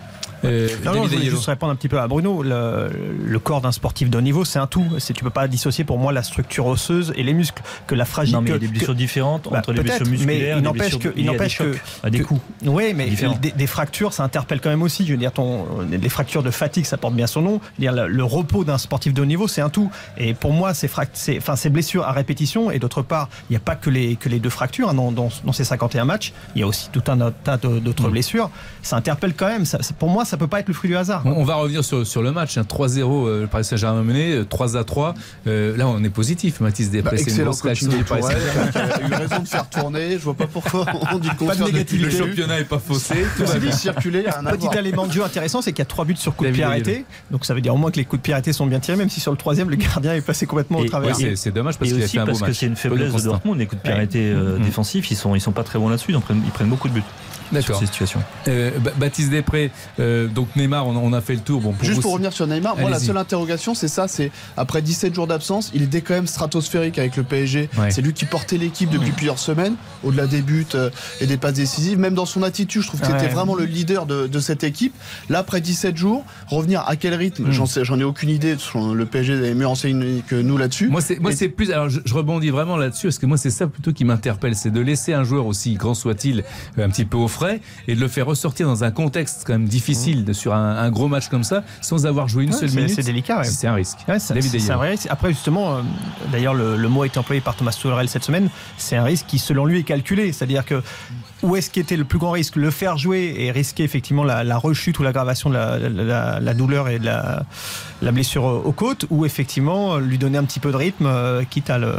Je voulais juste répondre un petit peu à Bruno. Le corps d'un sportif de haut niveau, c'est un tout. Tu peux pas dissocier pour moi la structure osseuse et les muscles. Que la fragilité. Non, mais il y a des blessures différentes entre les blessures musculaires et il n'empêche que des coups. Oui, mais des fractures, ça interpelle quand même aussi. Je veux dire, les fractures de fatigue, ça porte bien son nom. Je veux dire, le repos d'un sportif de haut niveau, c'est un tout. Et pour moi, ces blessures à répétition, et d'autre part, il n'y a pas que les 2 fractures dans ces 51 matchs. Il y a aussi tout un tas d'autres blessures. Ça interpelle quand même. Pour moi, ça peut pas être le fruit du hasard. On va revenir sur le match. 3-0, le Paris Saint-Germain mené, 3-3. Là, on est positif. Mathis Després, c'est une grosse réaction du Paris Saint-Germain. Il a eu raison de faire tourner. Je vois pas pourquoi on dit pas de négativité. Le championnat n'est pas faussé. Tout va bien. Circuler. Petit élément de jeu intéressant, c'est qu'il y a 3 buts sur coup de pied arrêtés. Donc ça veut dire au moins que les coups de pied arrêtés sont bien tirés, même si sur le 3e, le gardien est passé complètement au travers. C'est dommage parce qu'il a fait un beau match. Parce que c'est une faiblesse de Dortmund. Les coups de pied arrêtés défensifs, ils sont pas très bons là-dessus. Ils prennent beaucoup de buts. D'accord. Sur ces situations. Baptiste Després, donc Neymar, on a fait le tour. Juste pour revenir sur Neymar, moi la seule interrogation c'est après 17 jours d'absence, il était quand même stratosphérique avec le PSG. Ouais. C'est lui qui portait l'équipe depuis plusieurs semaines, au-delà des buts et des passes décisives. Même dans son attitude, je trouve que c'était vraiment le leader de cette équipe. Là, après 17 jours, revenir à quel rythme, j'en ai aucune idée. Le PSG est mieux renseigné que nous là-dessus. Moi, c'est plus. Alors, je rebondis vraiment là-dessus parce que moi, c'est ça plutôt qui m'interpelle, c'est de laisser un joueur aussi grand soit-il un petit peu au frais et de le faire ressortir dans un contexte quand même difficile sur un gros match comme ça sans avoir joué une seule minute. C'est délicat. C'est un risque. C'est un risque. Après justement, d'ailleurs le mot a été employé par Thomas Tuchel cette semaine, c'est un risque qui selon lui est calculé, c'est-à-dire que où est-ce qu'était le plus grand risque, le faire jouer et risquer effectivement la rechute ou l'aggravation de la douleur et de la blessure aux côtes, ou effectivement lui donner un petit peu de rythme quitte à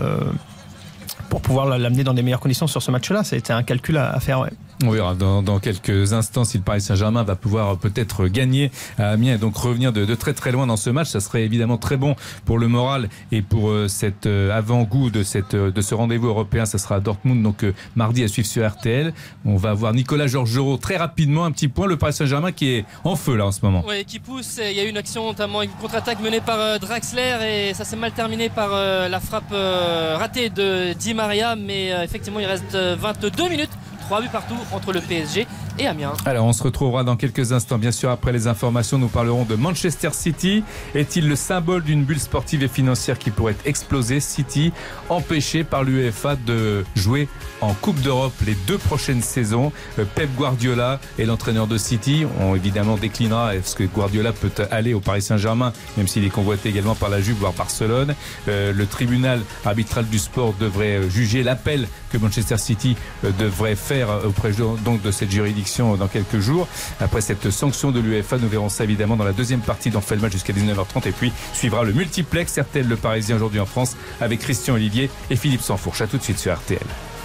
pour pouvoir l'amener dans des meilleures conditions sur ce match-là. C'était un calcul à faire. On verra dans quelques instants si le Paris Saint-Germain va pouvoir peut-être gagner à Amiens et donc revenir de très très loin dans ce match. Ça serait évidemment très bon pour le moral et pour cet avant-goût de ce rendez-vous européen. Ça sera à Dortmund, donc mardi à suivre sur RTL. On va voir Nicolas Georgerot très rapidement. Un petit point, le Paris Saint-Germain qui est en feu là en ce moment. Oui, qui pousse. Il y a eu une action notamment, une contre-attaque menée par Draxler et ça s'est mal terminé par la frappe ratée de Di Maria. Mais effectivement, il reste 22 minutes. 3 buts partout entre le PSG et Amiens. Alors on se retrouvera dans quelques instants. Bien sûr, après les informations, nous parlerons de Manchester City. Est-il le symbole d'une bulle sportive et financière qui pourrait exploser? City empêché par l'UEFA de jouer en Coupe d'Europe les 2 prochaines saisons. Pep Guardiola et l'entraîneur de City ont évidemment déclinera est-ce que Guardiola peut aller au Paris Saint-Germain, même s'il est convoité également par la Juve voire Barcelone. Le tribunal arbitral du sport devrait juger l'appel que Manchester City devrait faire auprès donc de cette juridiction dans quelques jours. Après cette sanction de l'UEFA, nous verrons ça évidemment dans la deuxième partie d'En fait le match jusqu'à 19h30 et puis suivra le multiplex RTL Le Parisien aujourd'hui en France avec Christian Olivier et Philippe Sansfourche. À tout de suite sur RTL.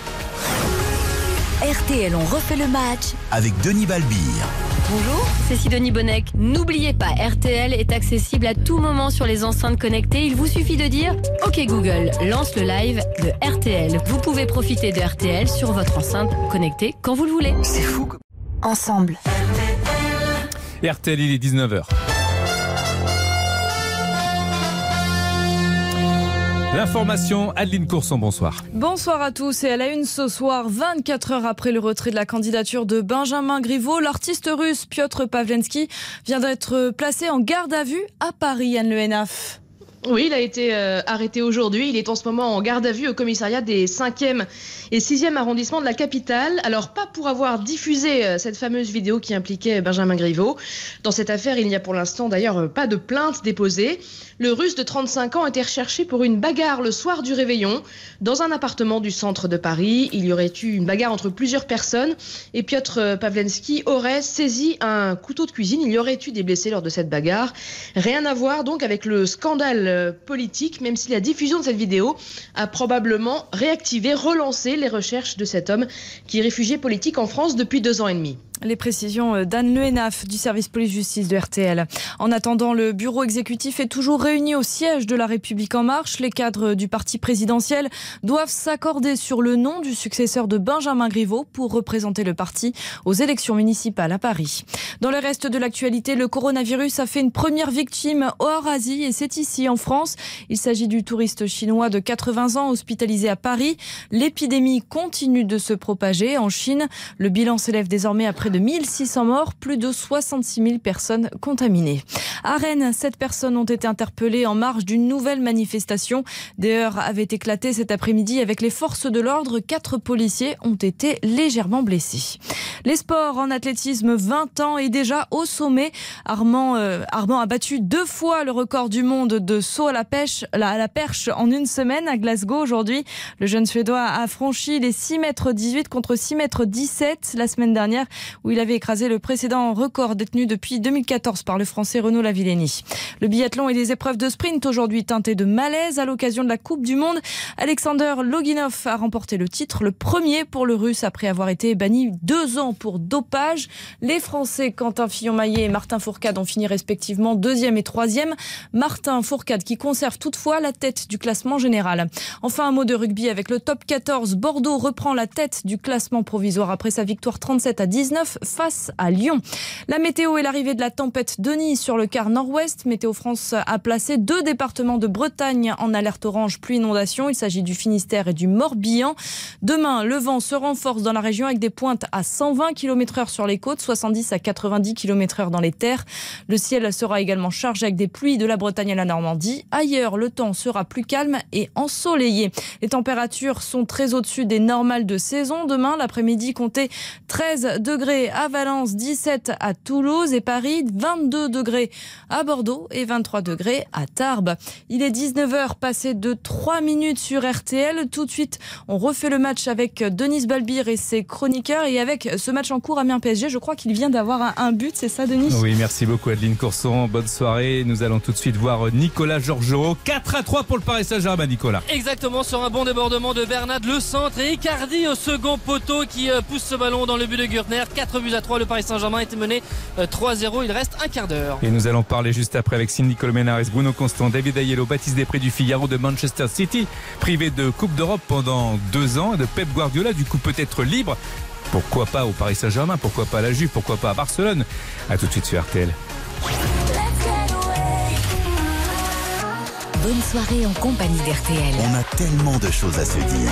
RTL, on refait le match avec Denis Balbir. Bonjour, c'est Sidonie Bonnec. N'oubliez pas, RTL est accessible à tout moment sur les enceintes connectées. Il vous suffit de dire « Ok Google, lance le live de RTL ». Vous pouvez profiter de RTL sur votre enceinte connectée quand vous le voulez. C'est fou. Ensemble. RTL, il est 19h. L'information, Adeline Courson, bonsoir. Bonsoir à tous et à la une ce soir, 24 heures après le retrait de la candidature de Benjamin Griveaux, l'artiste russe Piotr Pawlenski vient d'être placé en garde à vue à Paris, Anne Le Hénaff. Oui, il a été arrêté aujourd'hui. Il est en ce moment en garde à vue au commissariat des 5e et 6e arrondissements de la capitale. Alors, pas pour avoir diffusé cette fameuse vidéo qui impliquait Benjamin Griveaux. Dans cette affaire, il n'y a pour l'instant d'ailleurs pas de plainte déposée. Le Russe de 35 ans était recherché pour une bagarre le soir du réveillon dans un appartement du centre de Paris. Il y aurait eu une bagarre entre plusieurs personnes et Piotr Pawlenski aurait saisi un couteau de cuisine. Il y aurait eu des blessés lors de cette bagarre. Rien à voir donc avec le scandale politique, même si la diffusion de cette vidéo a probablement réactivé, relancé les recherches de cet homme qui est réfugié politique en France depuis 2 ans et demi. Les précisions d'Anne Lehenaf du service police-justice de RTL. En attendant, le bureau exécutif est toujours réuni au siège de La République En Marche. Les cadres du parti présidentiel doivent s'accorder sur le nom du successeur de Benjamin Griveaux pour représenter le parti aux élections municipales à Paris. Dans le reste de l'actualité, le coronavirus a fait une première victime hors Asie et c'est ici en France. Il s'agit du touriste chinois de 80 ans hospitalisé à Paris. L'épidémie continue de se propager en Chine. Le bilan s'élève désormais à près de 1600 morts, plus de 66 000 personnes contaminées. À Rennes, 7 personnes ont été interpellées en marge d'une nouvelle manifestation. Des heurts avaient éclaté cet après-midi avec les forces de l'ordre. 4 policiers ont été légèrement blessés. Les sports en athlétisme, 20 ans et déjà au sommet. Armand a battu 2 fois le record du monde de saut à la perche en une semaine à Glasgow aujourd'hui. Le jeune Suédois a franchi les 6,18 m contre 6,17 m la semaine dernière, où il avait écrasé le précédent record détenu depuis 2014 par le Français Renaud Lavillenie. Le biathlon et les épreuves de sprint aujourd'hui teintées de malaise à l'occasion de la Coupe du Monde. Alexander Loginov a remporté le titre, le premier pour le Russe après avoir été banni 2 ans pour dopage. Les Français Quentin Fillon-Maillet et Martin Fourcade ont fini respectivement 2e et 3e. Martin Fourcade qui conserve toutefois la tête du classement général. Enfin, un mot de rugby avec le top 14. Bordeaux reprend la tête du classement provisoire après sa victoire 37-19 face à Lyon. La météo et l'arrivée de la tempête Denis sur le quart nord-ouest. Météo France a placé 2 départements de Bretagne en alerte orange pluie-inondation. Il s'agit du Finistère et du Morbihan. Demain, le vent se renforce dans la région avec des pointes à 120 km/h sur les côtes, 70 à 90 km/h dans les terres. Le ciel sera également chargé avec des pluies de la Bretagne à la Normandie. Ailleurs, le temps sera plus calme et ensoleillé. Les températures sont très au-dessus des normales de saison. Demain, l'après-midi, comptez 13 degrés à Valence, 17 à Toulouse et Paris, 22 degrés à Bordeaux et 23 degrés à Tarbes. Il est 19h, passé de 3 minutes sur RTL. Tout de suite, on refait le match avec Denise Balbir et ses chroniqueurs. Et avec ce match en cours Amiens-PSG, je crois qu'il vient d'avoir un but, c'est ça Denis ? Oui, merci beaucoup Adeline Courson. Bonne soirée. Nous allons tout de suite voir Nicolas Georgerot. 4-3 pour le Paris Saint-Germain, Nicolas. Exactement, sur un bon débordement de Bernat, le centre et Icardi au second poteau qui pousse ce ballon dans le but de Gürtner. 4-3, le Paris Saint-Germain était mené 3-0. Il reste un quart d'heure. Et nous allons parler juste après avec Cindy Colmenares, Bruno Constant, David Aiello, Baptiste Després du Figaro de Manchester City, privé de Coupe d'Europe pendant 2 ans, et de Pep Guardiola, du coup peut-être libre. Pourquoi pas au Paris Saint-Germain, pourquoi pas à la Juve, pourquoi pas à Barcelone. A tout de suite sur RTL. Bonne soirée en compagnie d'RTL. On a tellement de choses à se dire.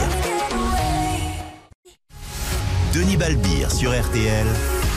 Denis Balbir sur RTL.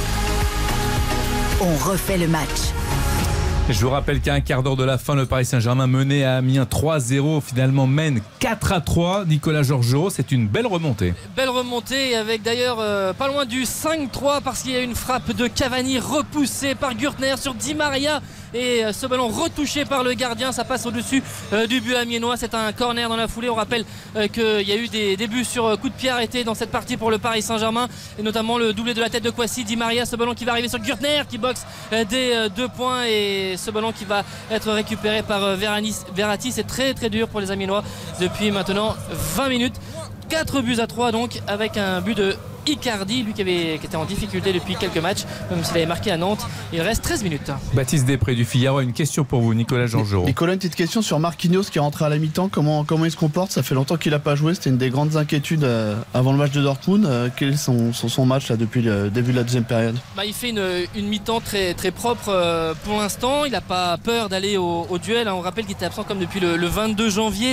On refait le match. Je vous rappelle qu'à un quart d'heure de la fin, le Paris Saint-Germain menait à Amiens 3-0, finalement mène 4-3. Nicolas Georgerot, c'est une belle remontée. Belle remontée avec d'ailleurs pas loin du 5-3 parce qu'il y a une frappe de Cavani repoussée par Gürtner sur Di Maria. Et ce ballon retouché par le gardien, ça passe au-dessus du but amiénois. C'est un corner dans la foulée. On rappelle qu'il y a eu des buts sur coup de pied arrêtés dans cette partie pour le Paris Saint-Germain, et notamment le doublé de la tête de Kwasi, Di Maria, ce ballon qui va arriver sur Gürtner qui boxe des 2 points, et ce ballon qui va être récupéré par Verratti. C'est très très dur pour les amiénois depuis maintenant 20 minutes. 4-3 donc, avec un but de Icardi, lui qui était en difficulté depuis quelques matchs, même s'il avait marqué à Nantes. Il reste 13 minutes. Baptiste Després du Figaro a une question pour vous, Nicolas Georgerot. Nicolas, une petite question sur Marquinhos qui est rentré à la mi-temps. Comment il se comporte ? Ça fait longtemps qu'il n'a pas joué. C'était une des grandes inquiétudes avant le match de Dortmund. Quel est son match là, depuis le début de la deuxième période ? Il fait une mi-temps très, très propre pour l'instant. Il n'a pas peur d'aller au duel. On rappelle qu'il était absent comme depuis le 22 janvier.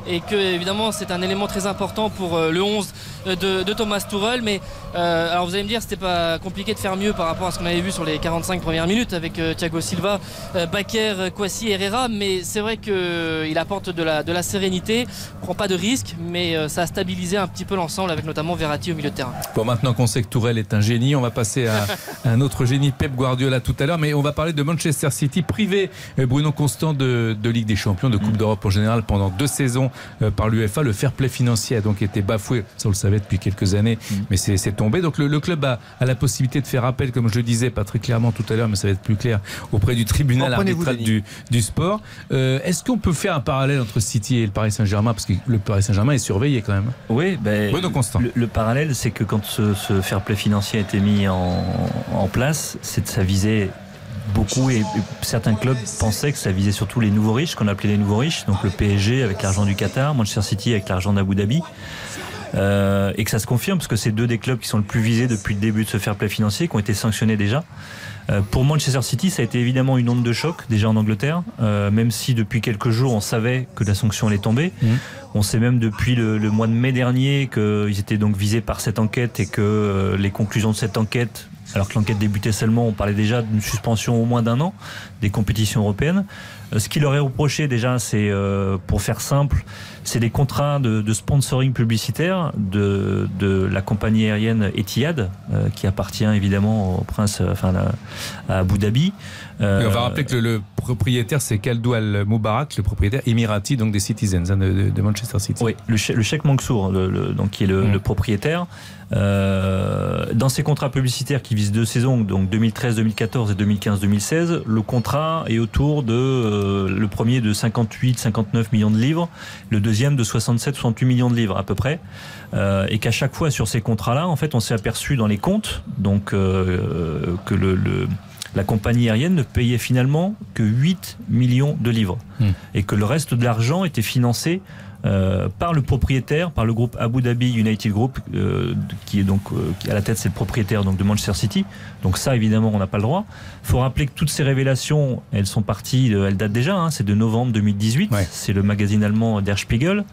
et que évidemment c'est un élément très important pour le 11 de Thomas Tuchel. Mais alors vous allez me dire, c'était pas compliqué de faire mieux par rapport à ce qu'on avait vu sur les 45 premières minutes avec Thiago Silva, Bakker, Kouassi, Herrera, mais c'est vrai qu'il apporte de la sérénité, prend pas de risques, mais ça a stabilisé un petit peu l'ensemble avec notamment Verratti au milieu de terrain. Bon, maintenant qu'on sait que Tourelle est un génie, on va passer à un autre génie, Pep Guardiola, tout à l'heure, mais on va parler de Manchester City, privé, Bruno Constant, de Ligue des Champions, de Coupe d'Europe en général pendant 2 saisons par l'UEFA. Le fair play financier a donc été bafoué, ça on le savait depuis quelques années, mais c'est tombé. Donc le club a la possibilité de faire appel, comme je le disais pas très clairement tout à l'heure, mais ça va être plus clair, auprès du tribunal arbitral du sport. Est-ce qu'on peut faire un parallèle entre City et le Paris Saint-Germain, parce que le Paris Saint-Germain est surveillé quand même? Oui, Bruno Constant. Le parallèle, c'est que quand ce fair play financier a été mis en place, ça visait beaucoup, et certains clubs pensaient que ça visait surtout les nouveaux riches, qu'on appelait les nouveaux riches, donc le PSG avec l'argent du Qatar, Manchester City avec l'argent d'Abu Dhabi. Et que ça se confirme, parce que c'est 2 des clubs qui sont le plus visés depuis le début de ce fair play financier, qui ont été sanctionnés déjà. Pour Manchester City, ça a été évidemment une onde de choc, déjà en Angleterre, même si depuis quelques jours on savait que la sanction allait tomber. On sait même depuis le mois de mai dernier qu'ils étaient donc visés par cette enquête, et que les conclusions de cette enquête, alors que l'enquête débutait seulement, on parlait déjà d'une suspension au moins d'1 an des compétitions européennes. Ce qu'il leur est reproché déjà, c'est, pour faire simple, c'est des contrats de sponsoring publicitaire de la compagnie aérienne Etihad, qui appartient évidemment au prince, à Abu Dhabi. Et on va rappeler que le propriétaire, c'est Khalidou Al Mubarak, le propriétaire émirati, donc des Citizens de Manchester City. Oui, le Cheikh Mansour, donc qui est le propriétaire. Dans ces contrats publicitaires qui visent 2 saisons, donc 2013-2014 et 2015-2016, le contrat est autour de le premier de 58-59 millions de livres, le deuxième de 67-68 millions de livres à peu près, et qu'à chaque fois sur ces contrats-là, en fait, on s'est aperçu dans les comptes, donc que la compagnie aérienne ne payait finalement que 8 millions de livres, et que le reste de l'argent était financé par le propriétaire, par le groupe Abu Dhabi United Group, qui est donc qui à la tête, c'est le propriétaire donc de Manchester City. Donc ça, évidemment, on n'a pas le droit. Il faut rappeler que toutes ces révélations, elles sont parties, elles datent déjà, c'est de novembre 2018. Ouais. C'est le magazine allemand Der Spiegel.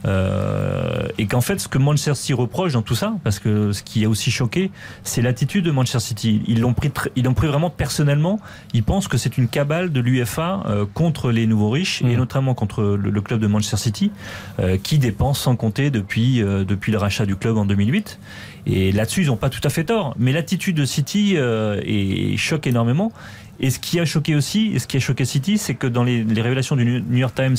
Et qu'en fait, ce que Manchester City reproche dans tout ça, parce que ce qui a aussi choqué, c'est l'attitude de Manchester City. Ils l'ont pris vraiment personnellement. Ils pensent que c'est une cabale de l'UEFA contre les nouveaux riches, et notamment contre le club de Manchester City, qui dépense sans compter depuis le rachat du club en 2008. Et là-dessus, ils n'ont pas tout à fait tort. Mais l'attitude de City choque énormément. Et ce qui a choqué aussi, et ce qui a choqué City, c'est que dans les révélations du New York Times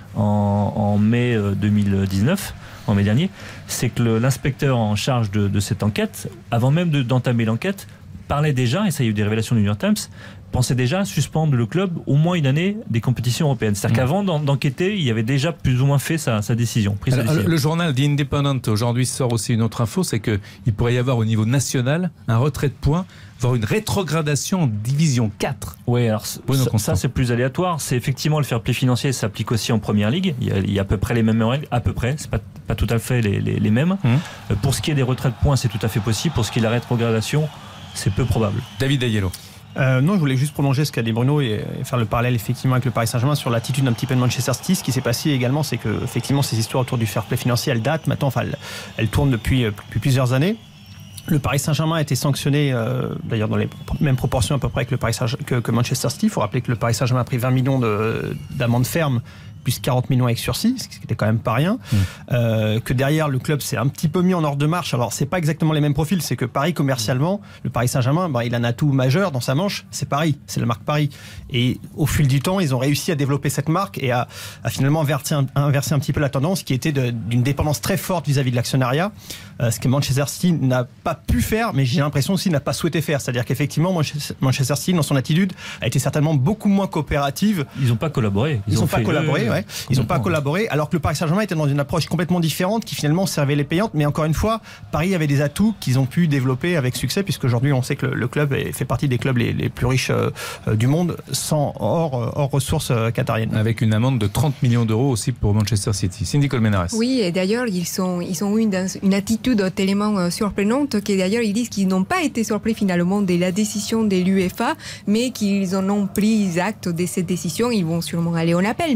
en mai 2019, en mai dernier, c'est que l'inspecteur en charge de cette enquête, avant même d'entamer l'enquête, parlait déjà, et ça, il y a eu des révélations du New York Times, pensait déjà suspendre le club au moins 1 année des compétitions européennes. C'est-à-dire qu'avant d'enquêter, il avait déjà plus ou moins fait sa décision. Le journal The Independent aujourd'hui sort aussi une autre info, c'est qu'il pourrait y avoir au niveau national un retrait de points, voire une rétrogradation en division 4. Oui, alors ça c'est plus aléatoire. C'est effectivement le fair play financier s'applique aussi en première ligue. Il y a à peu près les mêmes règles, à peu près. C'est pas tout à fait les mêmes. Pour ce qui est des retraits de points, c'est tout à fait possible. Pour ce qui est de la rétrogradation, c'est peu probable. David Aiello. Non, je voulais juste prolonger ce qu'a dit Bruno et faire le parallèle effectivement avec le Paris Saint-Germain sur l'attitude un petit peu de Manchester City. Ce qui s'est passé également, c'est que effectivement ces histoires autour du fair play financier, elles datent maintenant, elles tournent depuis plusieurs années. Le Paris Saint-Germain a été sanctionné, d'ailleurs dans les mêmes proportions à peu près que Manchester City. Il faut rappeler que le Paris Saint-Germain a pris 20 millions d'amende ferme, plus 40 millions avec sursis, ce qui n'était quand même pas rien. Que derrière, le club s'est un petit peu mis en ordre de marche. Alors, c'est pas exactement les mêmes profils. C'est que Paris, commercialement, le Paris Saint-Germain, il a un atout majeur dans sa manche, c'est Paris, c'est la marque Paris. Et au fil du temps, ils ont réussi à développer cette marque et à finalement inverser un petit peu la tendance qui était d'une dépendance très forte vis-à-vis de l'actionnariat. Ce que Manchester City n'a pas pu faire, mais j'ai l'impression aussi n'a pas souhaité faire. C'est-à-dire qu'effectivement, Manchester City, dans son attitude, a été certainement beaucoup moins coopérative. Ils n'ont pas collaboré. Ils n'ont pas collaboré, ouais. Ils n'ont pas collaboré, alors que le Paris Saint-Germain était dans une approche complètement différente qui finalement servait les payantes. Mais encore une fois, Paris avait des atouts qu'ils ont pu développer avec succès, puisque aujourd'hui on sait que le club fait partie des clubs les plus riches du monde, hors ressources qatariennes. Avec une amende de 30 millions d'euros aussi pour Manchester City. Cindy Colmenares. Oui, et d'ailleurs ils ont eu une attitude tellement surprenante que d'ailleurs ils disent qu'ils n'ont pas été surpris finalement de la décision de l'UEFA, mais qu'ils en ont pris acte de cette décision. Ils vont sûrement aller en appel, mais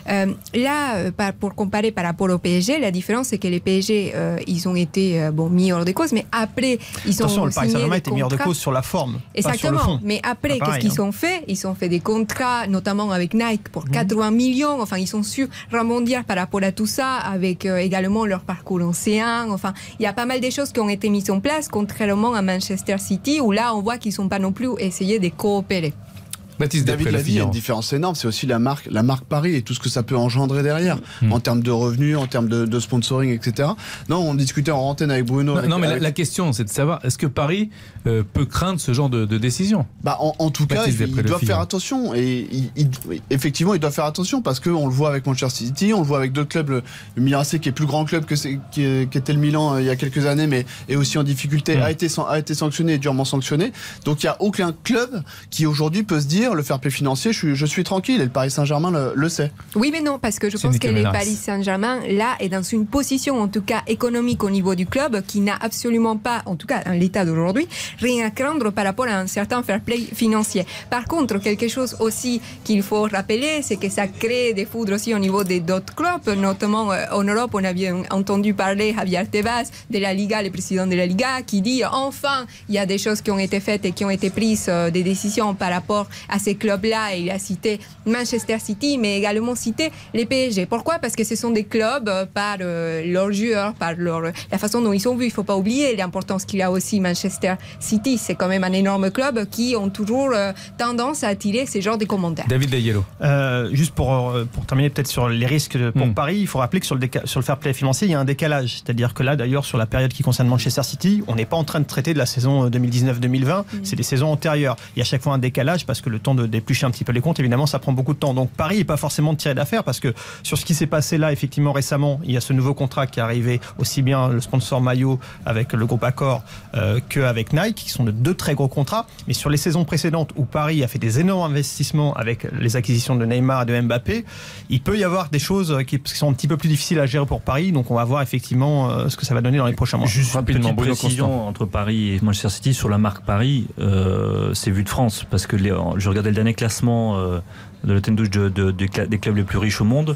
Là, pour comparer par rapport au PSG, la différence c'est que les PSG, ils ont été mis hors de cause, mais après, ils ont signé le Paris Saint-Germain était mis hors de cause sur la forme, exactement, pas sur le fond. Mais après, qu'est-ce qu'ils ont fait? Ils ont fait des contrats, notamment avec Nike, pour 80 millions. Enfin, ils sont su rebondir par rapport à tout ça, avec également leur parcours ancien. Enfin, il y a pas mal de choses qui ont été mises en place, contrairement à Manchester City, où là, on voit qu'ils ne sont pas non plus essayés de coopérer. Baptiste David l'a dit, il y a une différence énorme, c'est aussi la marque Paris et tout ce que ça peut engendrer derrière, en termes de revenus, en termes de sponsoring, etc. Non, on discutait en antenne avec Bruno. Mais la question, c'est de savoir, est-ce que Paris peut craindre ce genre de décision? En tout cas, ils doivent faire attention. Et effectivement, ils doivent faire attention parce qu'on le voit avec Manchester City, on le voit avec d'autres clubs. Le Milan AC, qui est plus grand club qui était le Milan il y a quelques années, mais est aussi en difficulté, a été sanctionné et durement sanctionné. Donc il n'y a aucun club qui aujourd'hui peut se dire le fair play financier, je suis tranquille, et le Paris Saint-Germain le sait. Oui, mais non, parce que je pense que le Paris Saint-Germain, là, est dans une position, en tout cas économique au niveau du club, qui n'a absolument pas, en tout cas en l'état d'aujourd'hui, rien à craindre par rapport à un certain fair play financier. Par contre, quelque chose aussi qu'il faut rappeler, c'est que ça crée des foudres aussi au niveau des d'autres clubs, notamment en Europe, on avait entendu parler Javier Tebas de la Liga, le président de la Liga, qui dit enfin, il y a des choses qui ont été faites et qui ont été prises, des décisions par rapport à ces clubs-là, et il a cité Manchester City, mais également cité les PSG. Pourquoi? Parce que ce sont des clubs par leurs joueurs, par la façon dont ils sont vus. Il ne faut pas oublier l'importance qu'il a aussi Manchester City. C'est quand même un énorme club qui ont toujours tendance à attirer ces genres de commentaires. David Dayello. Juste pour terminer peut-être sur les risques pour Paris, il faut rappeler que sur le fair play financier, il y a un décalage. C'est-à-dire que là, d'ailleurs, sur la période qui concerne Manchester City, on n'est pas en train de traiter de la saison 2019-2020, c'est des saisons antérieures. Il y a à chaque fois un décalage parce que le temps de d'éplucher un petit peu les comptes, évidemment, ça prend beaucoup de temps. Donc Paris n'est pas forcément tiré d'affaire parce que sur ce qui s'est passé là, effectivement, récemment, il y a ce nouveau contrat qui est arrivé, aussi bien le sponsor maillot avec le groupe Accor qu'avec Nike, qui sont de deux très gros contrats. Mais sur les saisons précédentes où Paris a fait des énormes investissements avec les acquisitions de Neymar et de Mbappé, il peut y avoir des choses qui sont un petit peu plus difficiles à gérer pour Paris. Donc on va voir effectivement ce que ça va donner dans les prochains mois. Juste rapidement, une petite précision entre Paris et Manchester City sur la marque Paris, c'est vu de France parce que je regardais le dernier classement de la tendouche des clubs les plus riches au monde.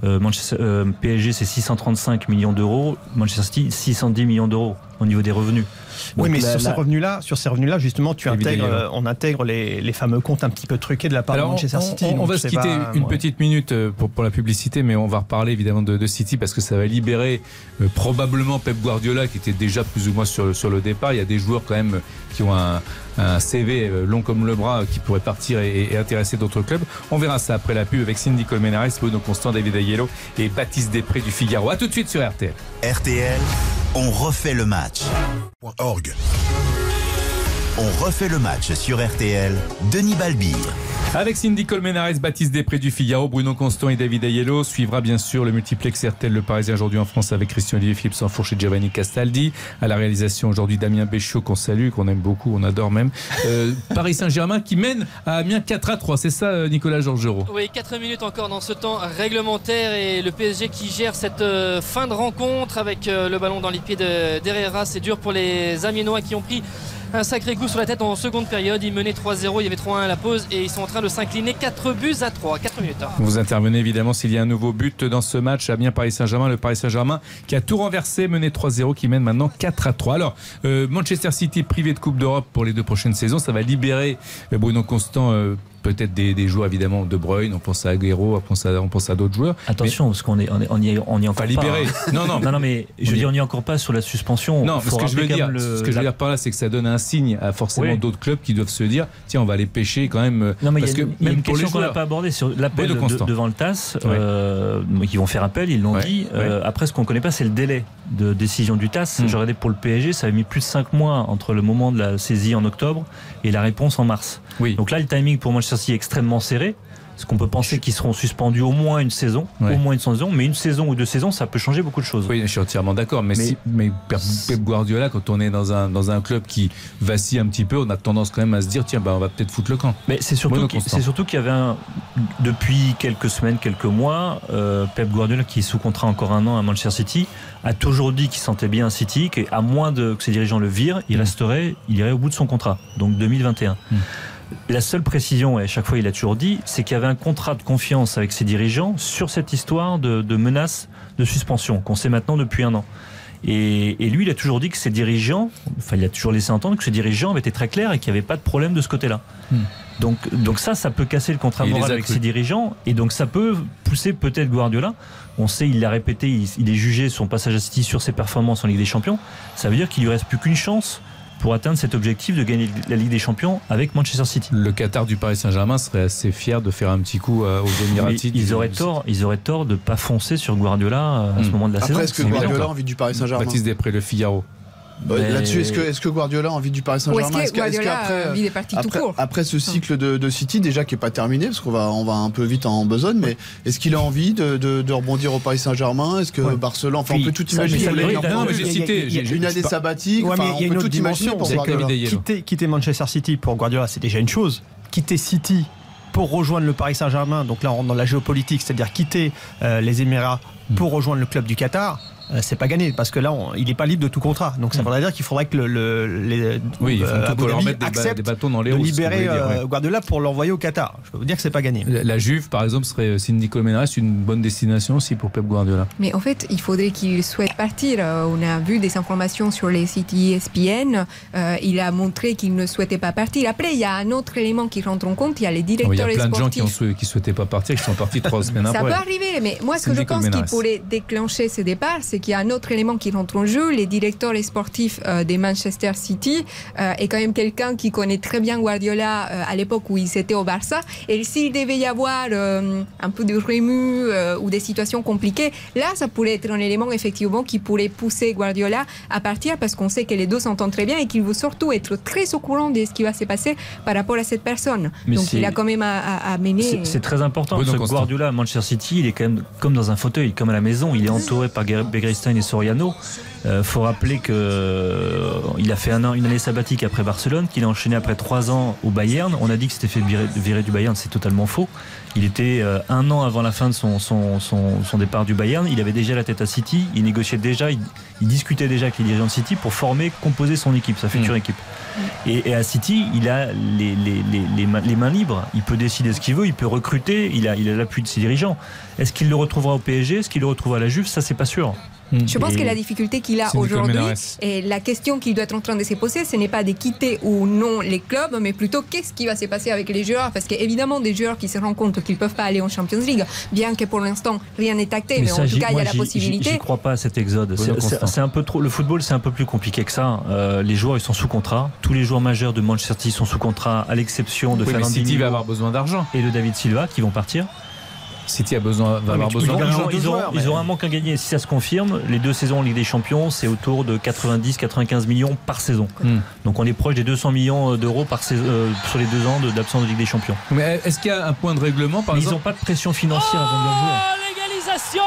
PSG c'est 635 millions d'euros, Manchester City 610 millions d'euros au niveau des revenus. Oui, mais sur ces revenus-là, justement, on intègre les fameux comptes un petit peu truqués de la part de Manchester City. On va se quitter une petite minute pour la publicité, mais on va reparler évidemment de City parce que ça va libérer probablement Pep Guardiola qui était déjà plus ou moins sur le départ. Il y a des joueurs quand même qui ont un CV long comme le bras qui pourrait partir et intéresser d'autres clubs. On verra ça après la pub avec Cindy Colmenares, Bruno Constant, David Aiello et Baptiste Després du Figaro. A tout de suite sur RTL. RTL, on refait le match. On refait le match sur RTL. Denis Balbir. Avec Cindy Colmenares, Baptiste Després du Figaro, Bruno Constant et David Aiello. Suivra bien sûr le multiplex RTL Le Parisien aujourd'hui en France avec Christian-Olivier Philippe Sanfourche et Giovanni Castaldi. À la réalisation aujourd'hui Damien Béchiot qu'on salue, qu'on aime beaucoup, on adore même. Paris Saint-Germain qui mène à Amiens 4-3, c'est ça Nicolas Georgerot? Oui, 4 minutes encore dans ce temps réglementaire et le PSG qui gère cette fin de rencontre avec le ballon dans les pieds d'Herrera. C'est dur pour les Amiénois qui ont pris un sacré coup sur la tête en seconde période. Ils menaient 3-0, il y avait 3-1 à la pause et ils sont en train de s'incliner 4-3, 4 minutes. Vous intervenez évidemment s'il y a un nouveau but dans ce match. Amiens Paris Saint-Germain, le Paris Saint-Germain qui a tout renversé, mené 3-0, qui mène maintenant 4-3. Alors Manchester City privé de Coupe d'Europe pour les 2 prochaines saisons, ça va libérer Bruno Constant peut-être des joueurs évidemment, De Bruyne, on pense à Agüero, on pense à d'autres joueurs. Attention, parce qu'on y est encore pas libéré. Non, mais je dis on n'y est encore pas sur la suspension. Non, ce que je veux dire par là, c'est que ça donne un signe à forcément d'autres clubs qui doivent se dire tiens, on va aller pêcher quand même. Non, mais il y a une question qu'on n'a pas abordée sur l'appel devant le TAS, qui vont faire appel, ils l'ont dit. Après, ce qu'on ne connaît pas, c'est le délai de décision du TAS. J'ai regardé pour le PSG, ça a mis plus de 5 mois entre le moment de la saisie en octobre et la réponse en mars. Donc là, le timing pour Manchester City est extrêmement serré. Parce qu'on peut penser qu'ils seront suspendus au moins une saison, mais une saison ou 2 saisons, ça peut changer beaucoup de choses. Oui, je suis entièrement d'accord. Mais Pep Guardiola, quand on est dans un club qui vacille un petit peu, on a tendance quand même à se dire tiens, on va peut-être foutre le camp. Mais c'est surtout qu'il y avait depuis quelques semaines, quelques mois, Pep Guardiola, qui est sous contrat encore 1 an à Manchester City, a toujours dit qu'il sentait bien City, qu'à moins que ses dirigeants le virent, il irait au bout de son contrat, donc 2021. La seule précision, et à chaque fois il a toujours dit, c'est qu'il y avait un contrat de confiance avec ses dirigeants sur cette histoire de menace de suspension qu'on sait maintenant depuis 1 an. Et lui, il a toujours dit que ses dirigeants, enfin il a toujours laissé entendre que ses dirigeants avaient été très clairs et qu'il n'y avait pas de problème de ce côté-là. Donc ça peut casser le contrat moral avec ses dirigeants, et donc ça peut pousser peut-être Guardiola. On sait, il l'a répété, il est jugé son passage à City sur ses performances en Ligue des Champions. Ça veut dire qu'il lui reste plus qu'une chance pour atteindre cet objectif de gagner la Ligue des Champions avec Manchester City. Le Qatar du Paris Saint-Germain serait assez fier de faire un petit coup aux Émiratis. Ils auraient tort de ne pas foncer sur Guardiola à ce moment de la saison. Après, est-ce que Guardiola a envie du Paris Saint-Germain? Baptiste Després, Le Figaro. Là-dessus, est-ce que Guardiola a envie du Paris Saint-Germain? Est-ce que Guardiola a envie des parties tout court? Après ce cycle de City, déjà qui n'est pas terminé, parce qu'on va un peu vite en besogne, mais est-ce qu'il a envie de rebondir au Paris Saint-Germain? Est-ce que Barcelone, enfin, on peut tout imaginer. J'ai cité une année sabbatique, on peut tout imaginer pour Guardiola. Quitter Manchester City pour Guardiola, c'est déjà une chose. Quitter City pour rejoindre le Paris Saint-Germain, donc là on rentre dans la géopolitique, c'est-à-dire quitter les Émirats pour rejoindre le club du Qatar, c'est pas gagné, parce que là il n'est pas libre de tout contrat, donc ça voudrait dire qu'il faudrait que Abu Dhabi accepte de libérer Guardiola pour l'envoyer au Qatar. Je peux vous dire que c'est pas gagné. La Juve par exemple serait, si Nico Menres, une bonne destination aussi pour Pep Guardiola. Mais en fait il faudrait qu'il souhaite partir. On a vu des informations sur les sites ESPN, il a montré qu'il ne souhaitait pas partir. Après il y a un autre élément qui rentre en compte, il y a les directeurs sportifs. Il y a plein de gens qui souhaitaient pas partir, qui sont partis 3 semaines après. Ça peut arriver, mais moi ce que je pense qu'il pourrait déclencher ce départ, c'est qu'il y a un autre élément qui rentre en jeu. Les directeurs sportifs des Manchester City est quand même quelqu'un qui connaît très bien Guardiola à l'époque où il était au Barça, et s'il devait y avoir un peu de remue ou des situations compliquées, là ça pourrait être un élément effectivement qui pourrait pousser Guardiola à partir, parce qu'on sait que les deux s'entendent très bien et qu'il veut surtout être très au courant de ce qui va se passer par rapport à cette personne. Mais donc il a quand même à mener. C'est très important, parce que Guardiola à Manchester City, il est quand même comme dans un fauteuil, comme à la maison, il est entouré par Begiristain et Soriano. Faut rappeler qu'il a fait une année sabbatique après Barcelone, qu'il a enchaîné après 3 ans au Bayern. On a dit que c'était fait virer du Bayern, c'est totalement faux. Il était 1 an avant la fin de son départ du Bayern. Il avait déjà la tête à City, il négociait déjà, il discutait déjà avec les dirigeants de City pour composer son équipe, sa future équipe. Et à City, il a les mains libres. Il peut décider ce qu'il veut, il peut recruter, il a l'appui de ses dirigeants. Est-ce qu'il le retrouvera au PSG? Est-ce qu'il le retrouvera à la Juve? Ça, c'est pas sûr. Je pense que la difficulté qu'il a aujourd'hui, et la question qu'il doit être en train de se poser, ce n'est pas de quitter ou non les clubs, mais plutôt qu'est-ce qui va se passer avec les joueurs, parce qu'évidemment des joueurs qui se rendent compte qu'ils ne peuvent pas aller en Champions League, bien que pour l'instant rien n'est acté, mais en tout cas il y a la possibilité. Je ne crois pas à cet exode. C'est un peu trop. Le football, c'est un peu plus compliqué que ça. Les joueurs, ils sont sous contrat. Tous les joueurs majeurs de Manchester City sont sous contrat, à l'exception de Fernandinho. City va avoir besoin d'argent et de David Silva qui vont partir. City va avoir besoin d'argent. Ils auront un manque à gagner. Si ça se confirme, les 2 saisons en Ligue des Champions, c'est autour de 90-95 millions par saison. Donc on est proche des 200 millions d'euros sur les 2 ans d'absence de Ligue des Champions. Mais est-ce qu'il y a un point de règlement par exemple? Ils n'ont pas de pression financière avant de leur jouer. L'égalisation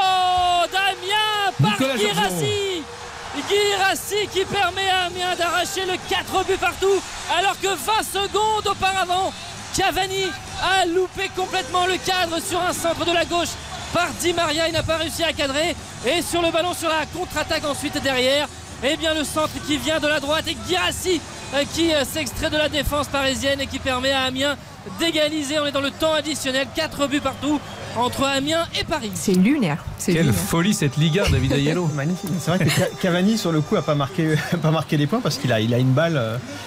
d'Amiens par Guirassy. Guirassy qui permet à Amiens d'arracher le 4 buts partout, alors que 20 secondes auparavant, Cavani a loupé complètement le cadre sur un centre de la gauche par Di Maria. Il n'a pas réussi à cadrer, et sur le ballon, sur la contre-attaque ensuite derrière, eh bien le centre qui vient de la droite, et Guirassy qui s'extrait de la défense parisienne et qui permet à Amiens d'égaliser. On est dans le temps additionnel, 4 buts partout entre Amiens et Paris. C'est lunaire. Quelle folie cette Liga, David Aiello. Magnifique. C'est vrai que Cavani sur le coup a pas marqué les points, parce qu'il a une balle,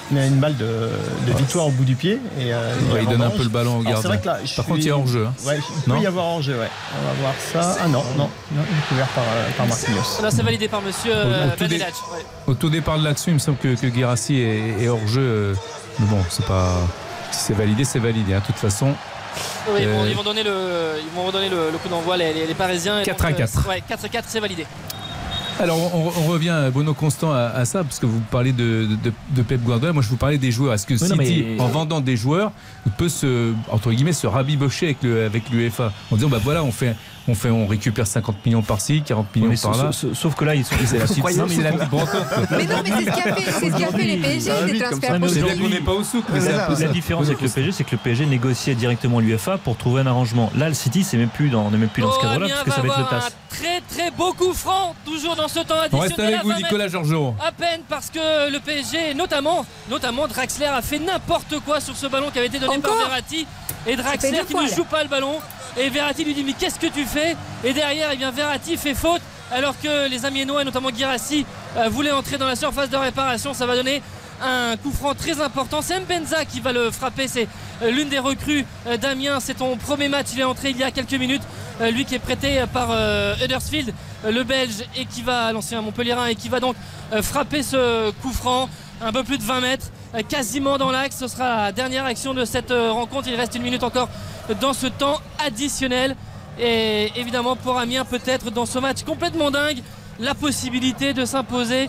de victoire au bout du pied, et il donne un peu le ballon au gardien. Par contre il y a hors-jeu. Il peut y avoir hors-jeu. On va voir ça. Ah non, il est couvert par Marquinhos. Là c'est validé par monsieur Benedetch. Au tout départ de l'action, il me semble que Guirassy est hors-jeu. Mais bon, c'est pas. Si c'est validé, c'est validé. De toute façon. Oui, ils vont redonner le coup d'envoi, les Parisiens. 4-4. Ouais, 4-4, c'est validé. Alors on revient, Bruno Constant, à ça, parce que vous parlez de Pep Guardiola. Moi je vous parlais des joueurs. Est-ce que City, en vendant des joueurs, peut se rabibocher avec l'UEFA en disant voilà, on fait on récupère 50 millions par-ci, 40 millions par-là. Sauf que là, ils sont. C'est la petite brocante. Mais non, mais c'est ce qu'a fait les PSG, des transferts C'est possibles. bien qu'on n'est pas au souk. La différence avec le PSG, c'est que le PSG négociait directement l'UEFA pour trouver un arrangement. Là, le City, on n'est même plus dans ce cadre-là, parce que ça va être le TAS. Un très très beau coup franc, toujours dans ce temps additionnel. On reste avec vous, Nicolas Georgerot. À peine parce que le PSG, notamment Draxler, a fait n'importe quoi sur ce ballon qui avait été donné par Verratti. Et Draxler qui ne joue pas le ballon. Et Verratti lui dit mais qu'est-ce que tu fais? Et derrière, eh bien, Verratti fait faute. Alors que les Amiénois, notamment Guirassy, voulaient entrer dans la surface de réparation. Ça va donner un coup franc très important. C'est Mbenza qui va le frapper. C'est l'une des recrues d'Amiens. C'est ton premier match. Il est entré il y a quelques minutes. Lui qui est prêté par Huddersfield, le Belge, et qui va, l'ancien Montpellierin, et qui va donc frapper ce coup franc un peu plus de 20 mètres, quasiment dans l'axe. Ce sera la dernière action de cette rencontre. Il reste 1 minute encore dans ce temps additionnel. Et évidemment pour Amiens, peut-être dans ce match complètement dingue, la possibilité de s'imposer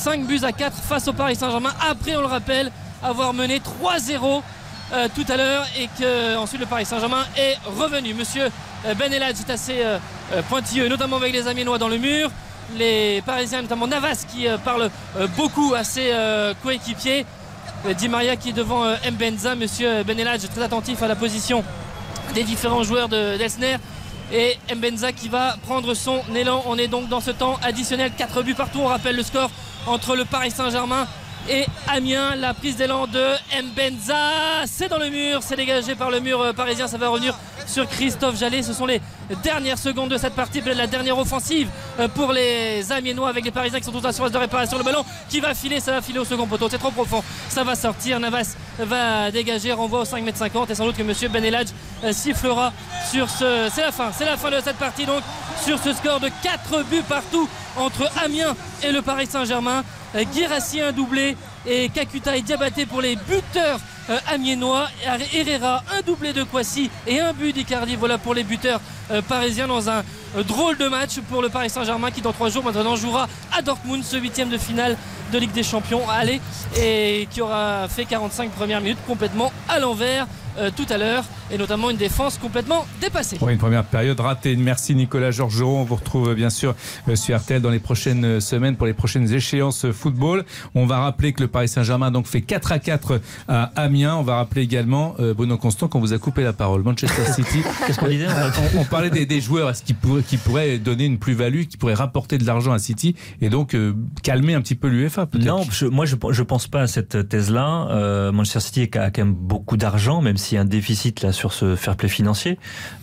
5-4 face au Paris Saint-Germain. Après, on le rappelle, avoir mené 3-0 tout à l'heure, et que ensuite le Paris Saint-Germain est revenu. Monsieur Ben Eladj est assez pointilleux, notamment avec les Amiénois dans le mur. Les Parisiens, notamment Navas, qui parle beaucoup à ses coéquipiers. Di Maria qui est devant Mbenza. Monsieur Ben Eladj très attentif à la position des différents joueurs d'Elsner. Et Mbenza qui va prendre son élan. On est donc dans ce temps additionnel, 4 buts partout. On rappelle le score entre le Paris Saint-Germain et Amiens. La prise d'élan de Mbenza, c'est dans le mur, c'est dégagé par le mur parisien. Ça va revenir sur Christophe Jallet. Ce sont les dernières secondes de cette partie, peut-être la dernière offensive pour les Amiénois, avec les Parisiens qui sont tous à la surface de réparation. Le ballon qui va filer, ça va filer au second poteau, c'est trop profond, ça va sortir. Navas va dégager, renvoie au 5,50 m, et sans doute que monsieur Ben Eladj sifflera sur ce... C'est la fin de cette partie, donc sur ce score de 4 buts partout entre Amiens et le Paris Saint-Germain. Guirassy un doublé, et Kakuta et Diabaté pour les buteurs amiénois. Herrera un doublé de Kouassi et un but d'Icardi. Voilà pour les buteurs parisiens, dans un drôle de match pour le Paris Saint-Germain, qui dans 3 jours maintenant jouera à Dortmund ce 8e de finale de Ligue des Champions aller, et qui aura fait 45 premières minutes complètement à l'envers tout à l'heure, et notamment une défense complètement dépassée. Oui, une première période ratée. Merci Nicolas Georgerot. On vous retrouve bien sûr sur RTL dans les prochaines semaines pour les prochaines échéances football. On va rappeler que le Paris Saint-Germain donc fait 4-4 à Amiens. On va rappeler également, Bruno Constant, qu'on vous a coupé la parole, Manchester City. Qu'est-ce qu'on disait? On parlait des joueurs, est-ce qui pourraient donner une plus-value, qui pourraient rapporter de l'argent à City, et donc calmer un petit peu l'UEFA peut-être? Non, moi je pense pas à cette thèse-là. Manchester City a quand même beaucoup d'argent, même s'il y a un déficit là sur ce fair play financier.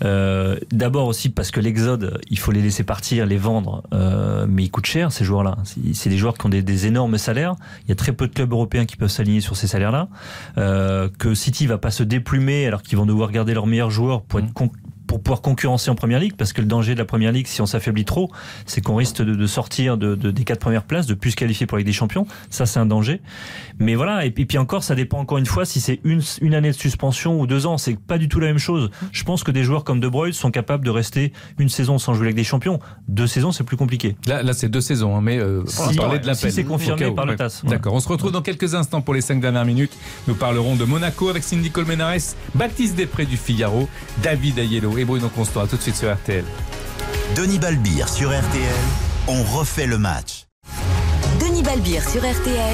D'abord aussi parce que l'exode, il faut les laisser partir, les vendre, mais ils coûtent cher ces joueurs-là. C'est des joueurs qui ont des énormes salaires. Il y a très peu de clubs européens qui peuvent s'aligner sur ces salaires-là. Que City va pas se déplumer alors qu'ils vont devoir garder leurs meilleurs joueurs pour pouvoir concurrencer en Première Ligue, parce que le danger de la Première Ligue, si on s'affaiblit trop, c'est qu'on risque de sortir des 4 premières places, de plus se qualifier pour la Ligue des Champions. Ça, c'est un danger. Mais voilà, et puis encore, ça dépend encore une fois si c'est une année de suspension ou 2 ans. C'est pas du tout la même chose. Je pense que des joueurs comme De Bruyne sont capables de rester une saison sans jouer la Ligue des Champions. 2 saisons, c'est plus compliqué. Là c'est 2 saisons, hein, mais on parlait de l'appel. Si c'est confirmé par le TAS. D'accord, on se retrouve dans quelques instants pour les 5 dernières minutes. Nous parlerons de Monaco avec Cindy Colmenares, Baptiste Després du Figaro, David Aiello et Bruno Constant. À tout de suite sur RTL. Denis Balbir sur RTL, on refait le match. Denis Balbir sur RTL.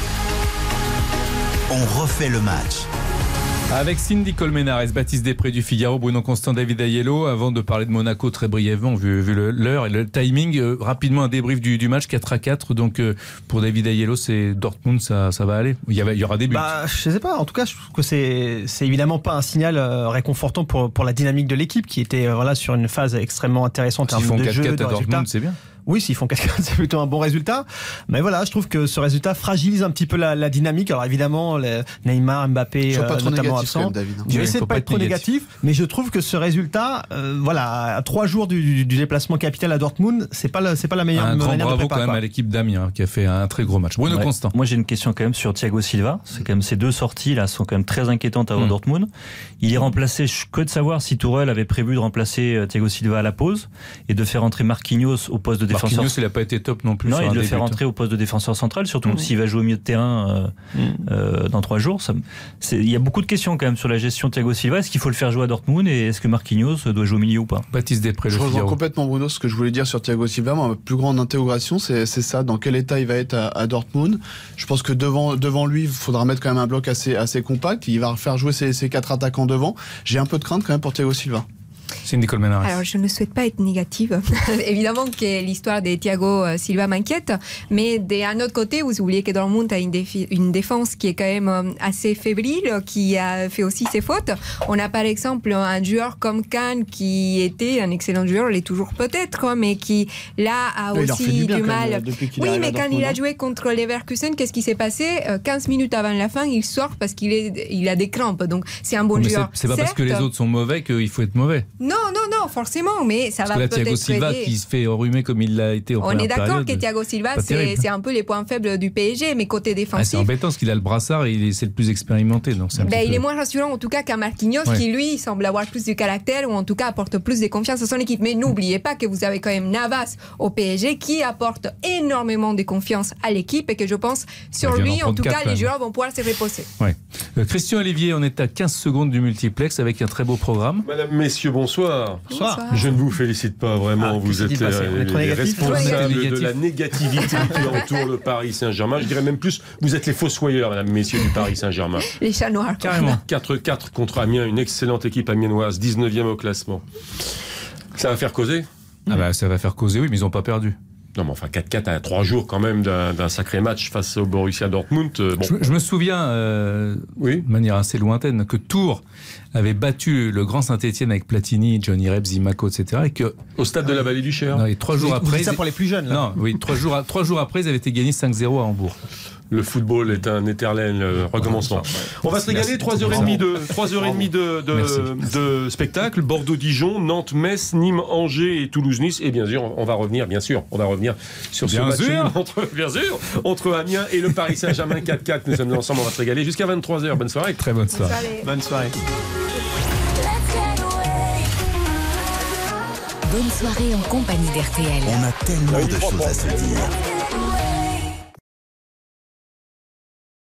On refait le match. Avec Cindy Colmenares, Baptiste Després du Figaro, Bruno Constant, David Aiello. Avant de parler de Monaco très brièvement, vu l'heure et le timing, rapidement un débrief du match 4-4. Donc pour David Aiello, c'est Dortmund, ça va aller. Il y aura des buts. Je sais pas. En tout cas, je trouve que c'est évidemment pas un signal réconfortant pour la dynamique de l'équipe, qui était sur une phase extrêmement intéressante en termes de jeu, de résultats. Dortmund, c'est bien. Oui, s'ils font 4-4, c'est plutôt un bon résultat. Mais voilà, je trouve que ce résultat fragilise un petit peu la dynamique. Alors évidemment, Neymar, Mbappé, notamment absents. Je vais essayer de pas être trop négatif, mais je trouve que ce résultat, à 3 jours du déplacement capital à Dortmund, c'est pas la meilleure manière de préparer. Bravo quand même à l'équipe d'Amiens qui a fait un très gros match. Bruno Constant. Moi, j'ai une question quand même sur Thiago Silva. C'est quand même ces 2 sorties là sont quand même très inquiétantes avant Dortmund. Il est remplacé. Que de savoir si Tourelle avait prévu de remplacer Thiago Silva à la pause et de faire entrer Marquinhos au poste de défenseur. Marquinhos, il n'a pas été top non plus. Non, sur il un le fait début. rentrer au poste de défenseur central, surtout s'il va jouer au milieu de terrain dans 3 jours. Il y a beaucoup de questions quand même sur la gestion de Thiago Silva. Est-ce qu'il faut le faire jouer à Dortmund et est-ce que Marquinhos doit jouer au milieu ou pas? Baptiste Després, Je le rejoins Figaro. complètement Bruno. Ce que je voulais dire sur Thiago Silva, ma plus grande interrogation, c'est ça. Dans quel état il va être à Dortmund? Je pense que devant lui, il faudra mettre quand même un bloc assez compact. Il va faire jouer ses 4 attaquants devant. J'ai un peu de crainte quand même pour Thiago Silva. Cindy Colmenares. Alors, je ne souhaite pas être négative. Évidemment que l'histoire de Thiago Silva m'inquiète, mais d'un autre côté, vous oubliez que Dortmund a une défense qui est quand même assez fébrile, qui a fait aussi ses fautes. On a par exemple un joueur comme Kahn qui était un excellent joueur, il est toujours peut-être, mais qui là a aussi du mal. Oui, mais quand il a joué contre Leverkusen, qu'est-ce qui s'est passé? 15 minutes avant la fin, il sort parce qu'il a des crampes. Donc c'est un bon joueur. C'est pas parce que les autres sont mauvais qu'il faut être mauvais. Non, forcément, mais ça va peut-être Thiago Silva aider. qui se fait enrhumer comme il l'a été en première période. On est d'accord que Thiago Silva, c'est un peu les points faibles du PSG, mais côté défensif... c'est embêtant parce qu'il a le brassard et c'est le plus expérimenté. Donc il est moins rassurant en tout cas qu'un Marquinhos qui lui semble avoir plus de caractère ou en tout cas apporte plus de confiance à son équipe. Mais n'oubliez pas que vous avez quand même Navas au PSG qui apporte énormément de confiance à l'équipe et que je pense sur lui, en tout cas, les joueurs vont pouvoir se reposer. Ouais. Christian Olivier, on est à 15 secondes du multiplex avec un très beau programme. Madame, messieurs, bonsoir. Bonsoir. Je ne vous félicite pas vraiment. Vous êtes les responsables de la négativité qui entoure le Paris Saint-Germain. Je dirais même plus, vous êtes les fossoyeurs, mesdames, messieurs, du Paris Saint-Germain. Les chats noirs. Carrément. 4-4 contre Amiens, une excellente équipe amiénoise, 19e au classement. Ça va faire causer? Ça va faire causer, oui, mais ils n'ont pas perdu. Non, mais enfin, 4-4 à 3 jours quand même d'un sacré match face au Borussia Dortmund. Bon. Je me souviens, de manière assez lointaine, que Tours avait battu le Grand Saint-Etienne avec Platini, Johnny Reb, Zimaco, etc. Et que, au stade de la Vallée du Cher. Non, et 3 jours après. C'est ça pour les plus jeunes, là. Non, oui, 3 jours après, ils avaient été gagnés 5-0 à Hambourg. Le football est un éternel recommencement. On va se régaler, 3h30 de spectacle. Bordeaux-Dijon, Nantes-Metz, Nîmes-Angers et Toulouse-Nice. Et bien sûr, on va revenir sur ce match entre Amiens et le Paris Saint-Germain 4-4. Nous sommes ensemble, on va se régaler jusqu'à 23h. Bonne soirée. Très bonne soirée. Bonne soirée. Bonne soirée en compagnie d'RTL. On a tellement de choses à se dire.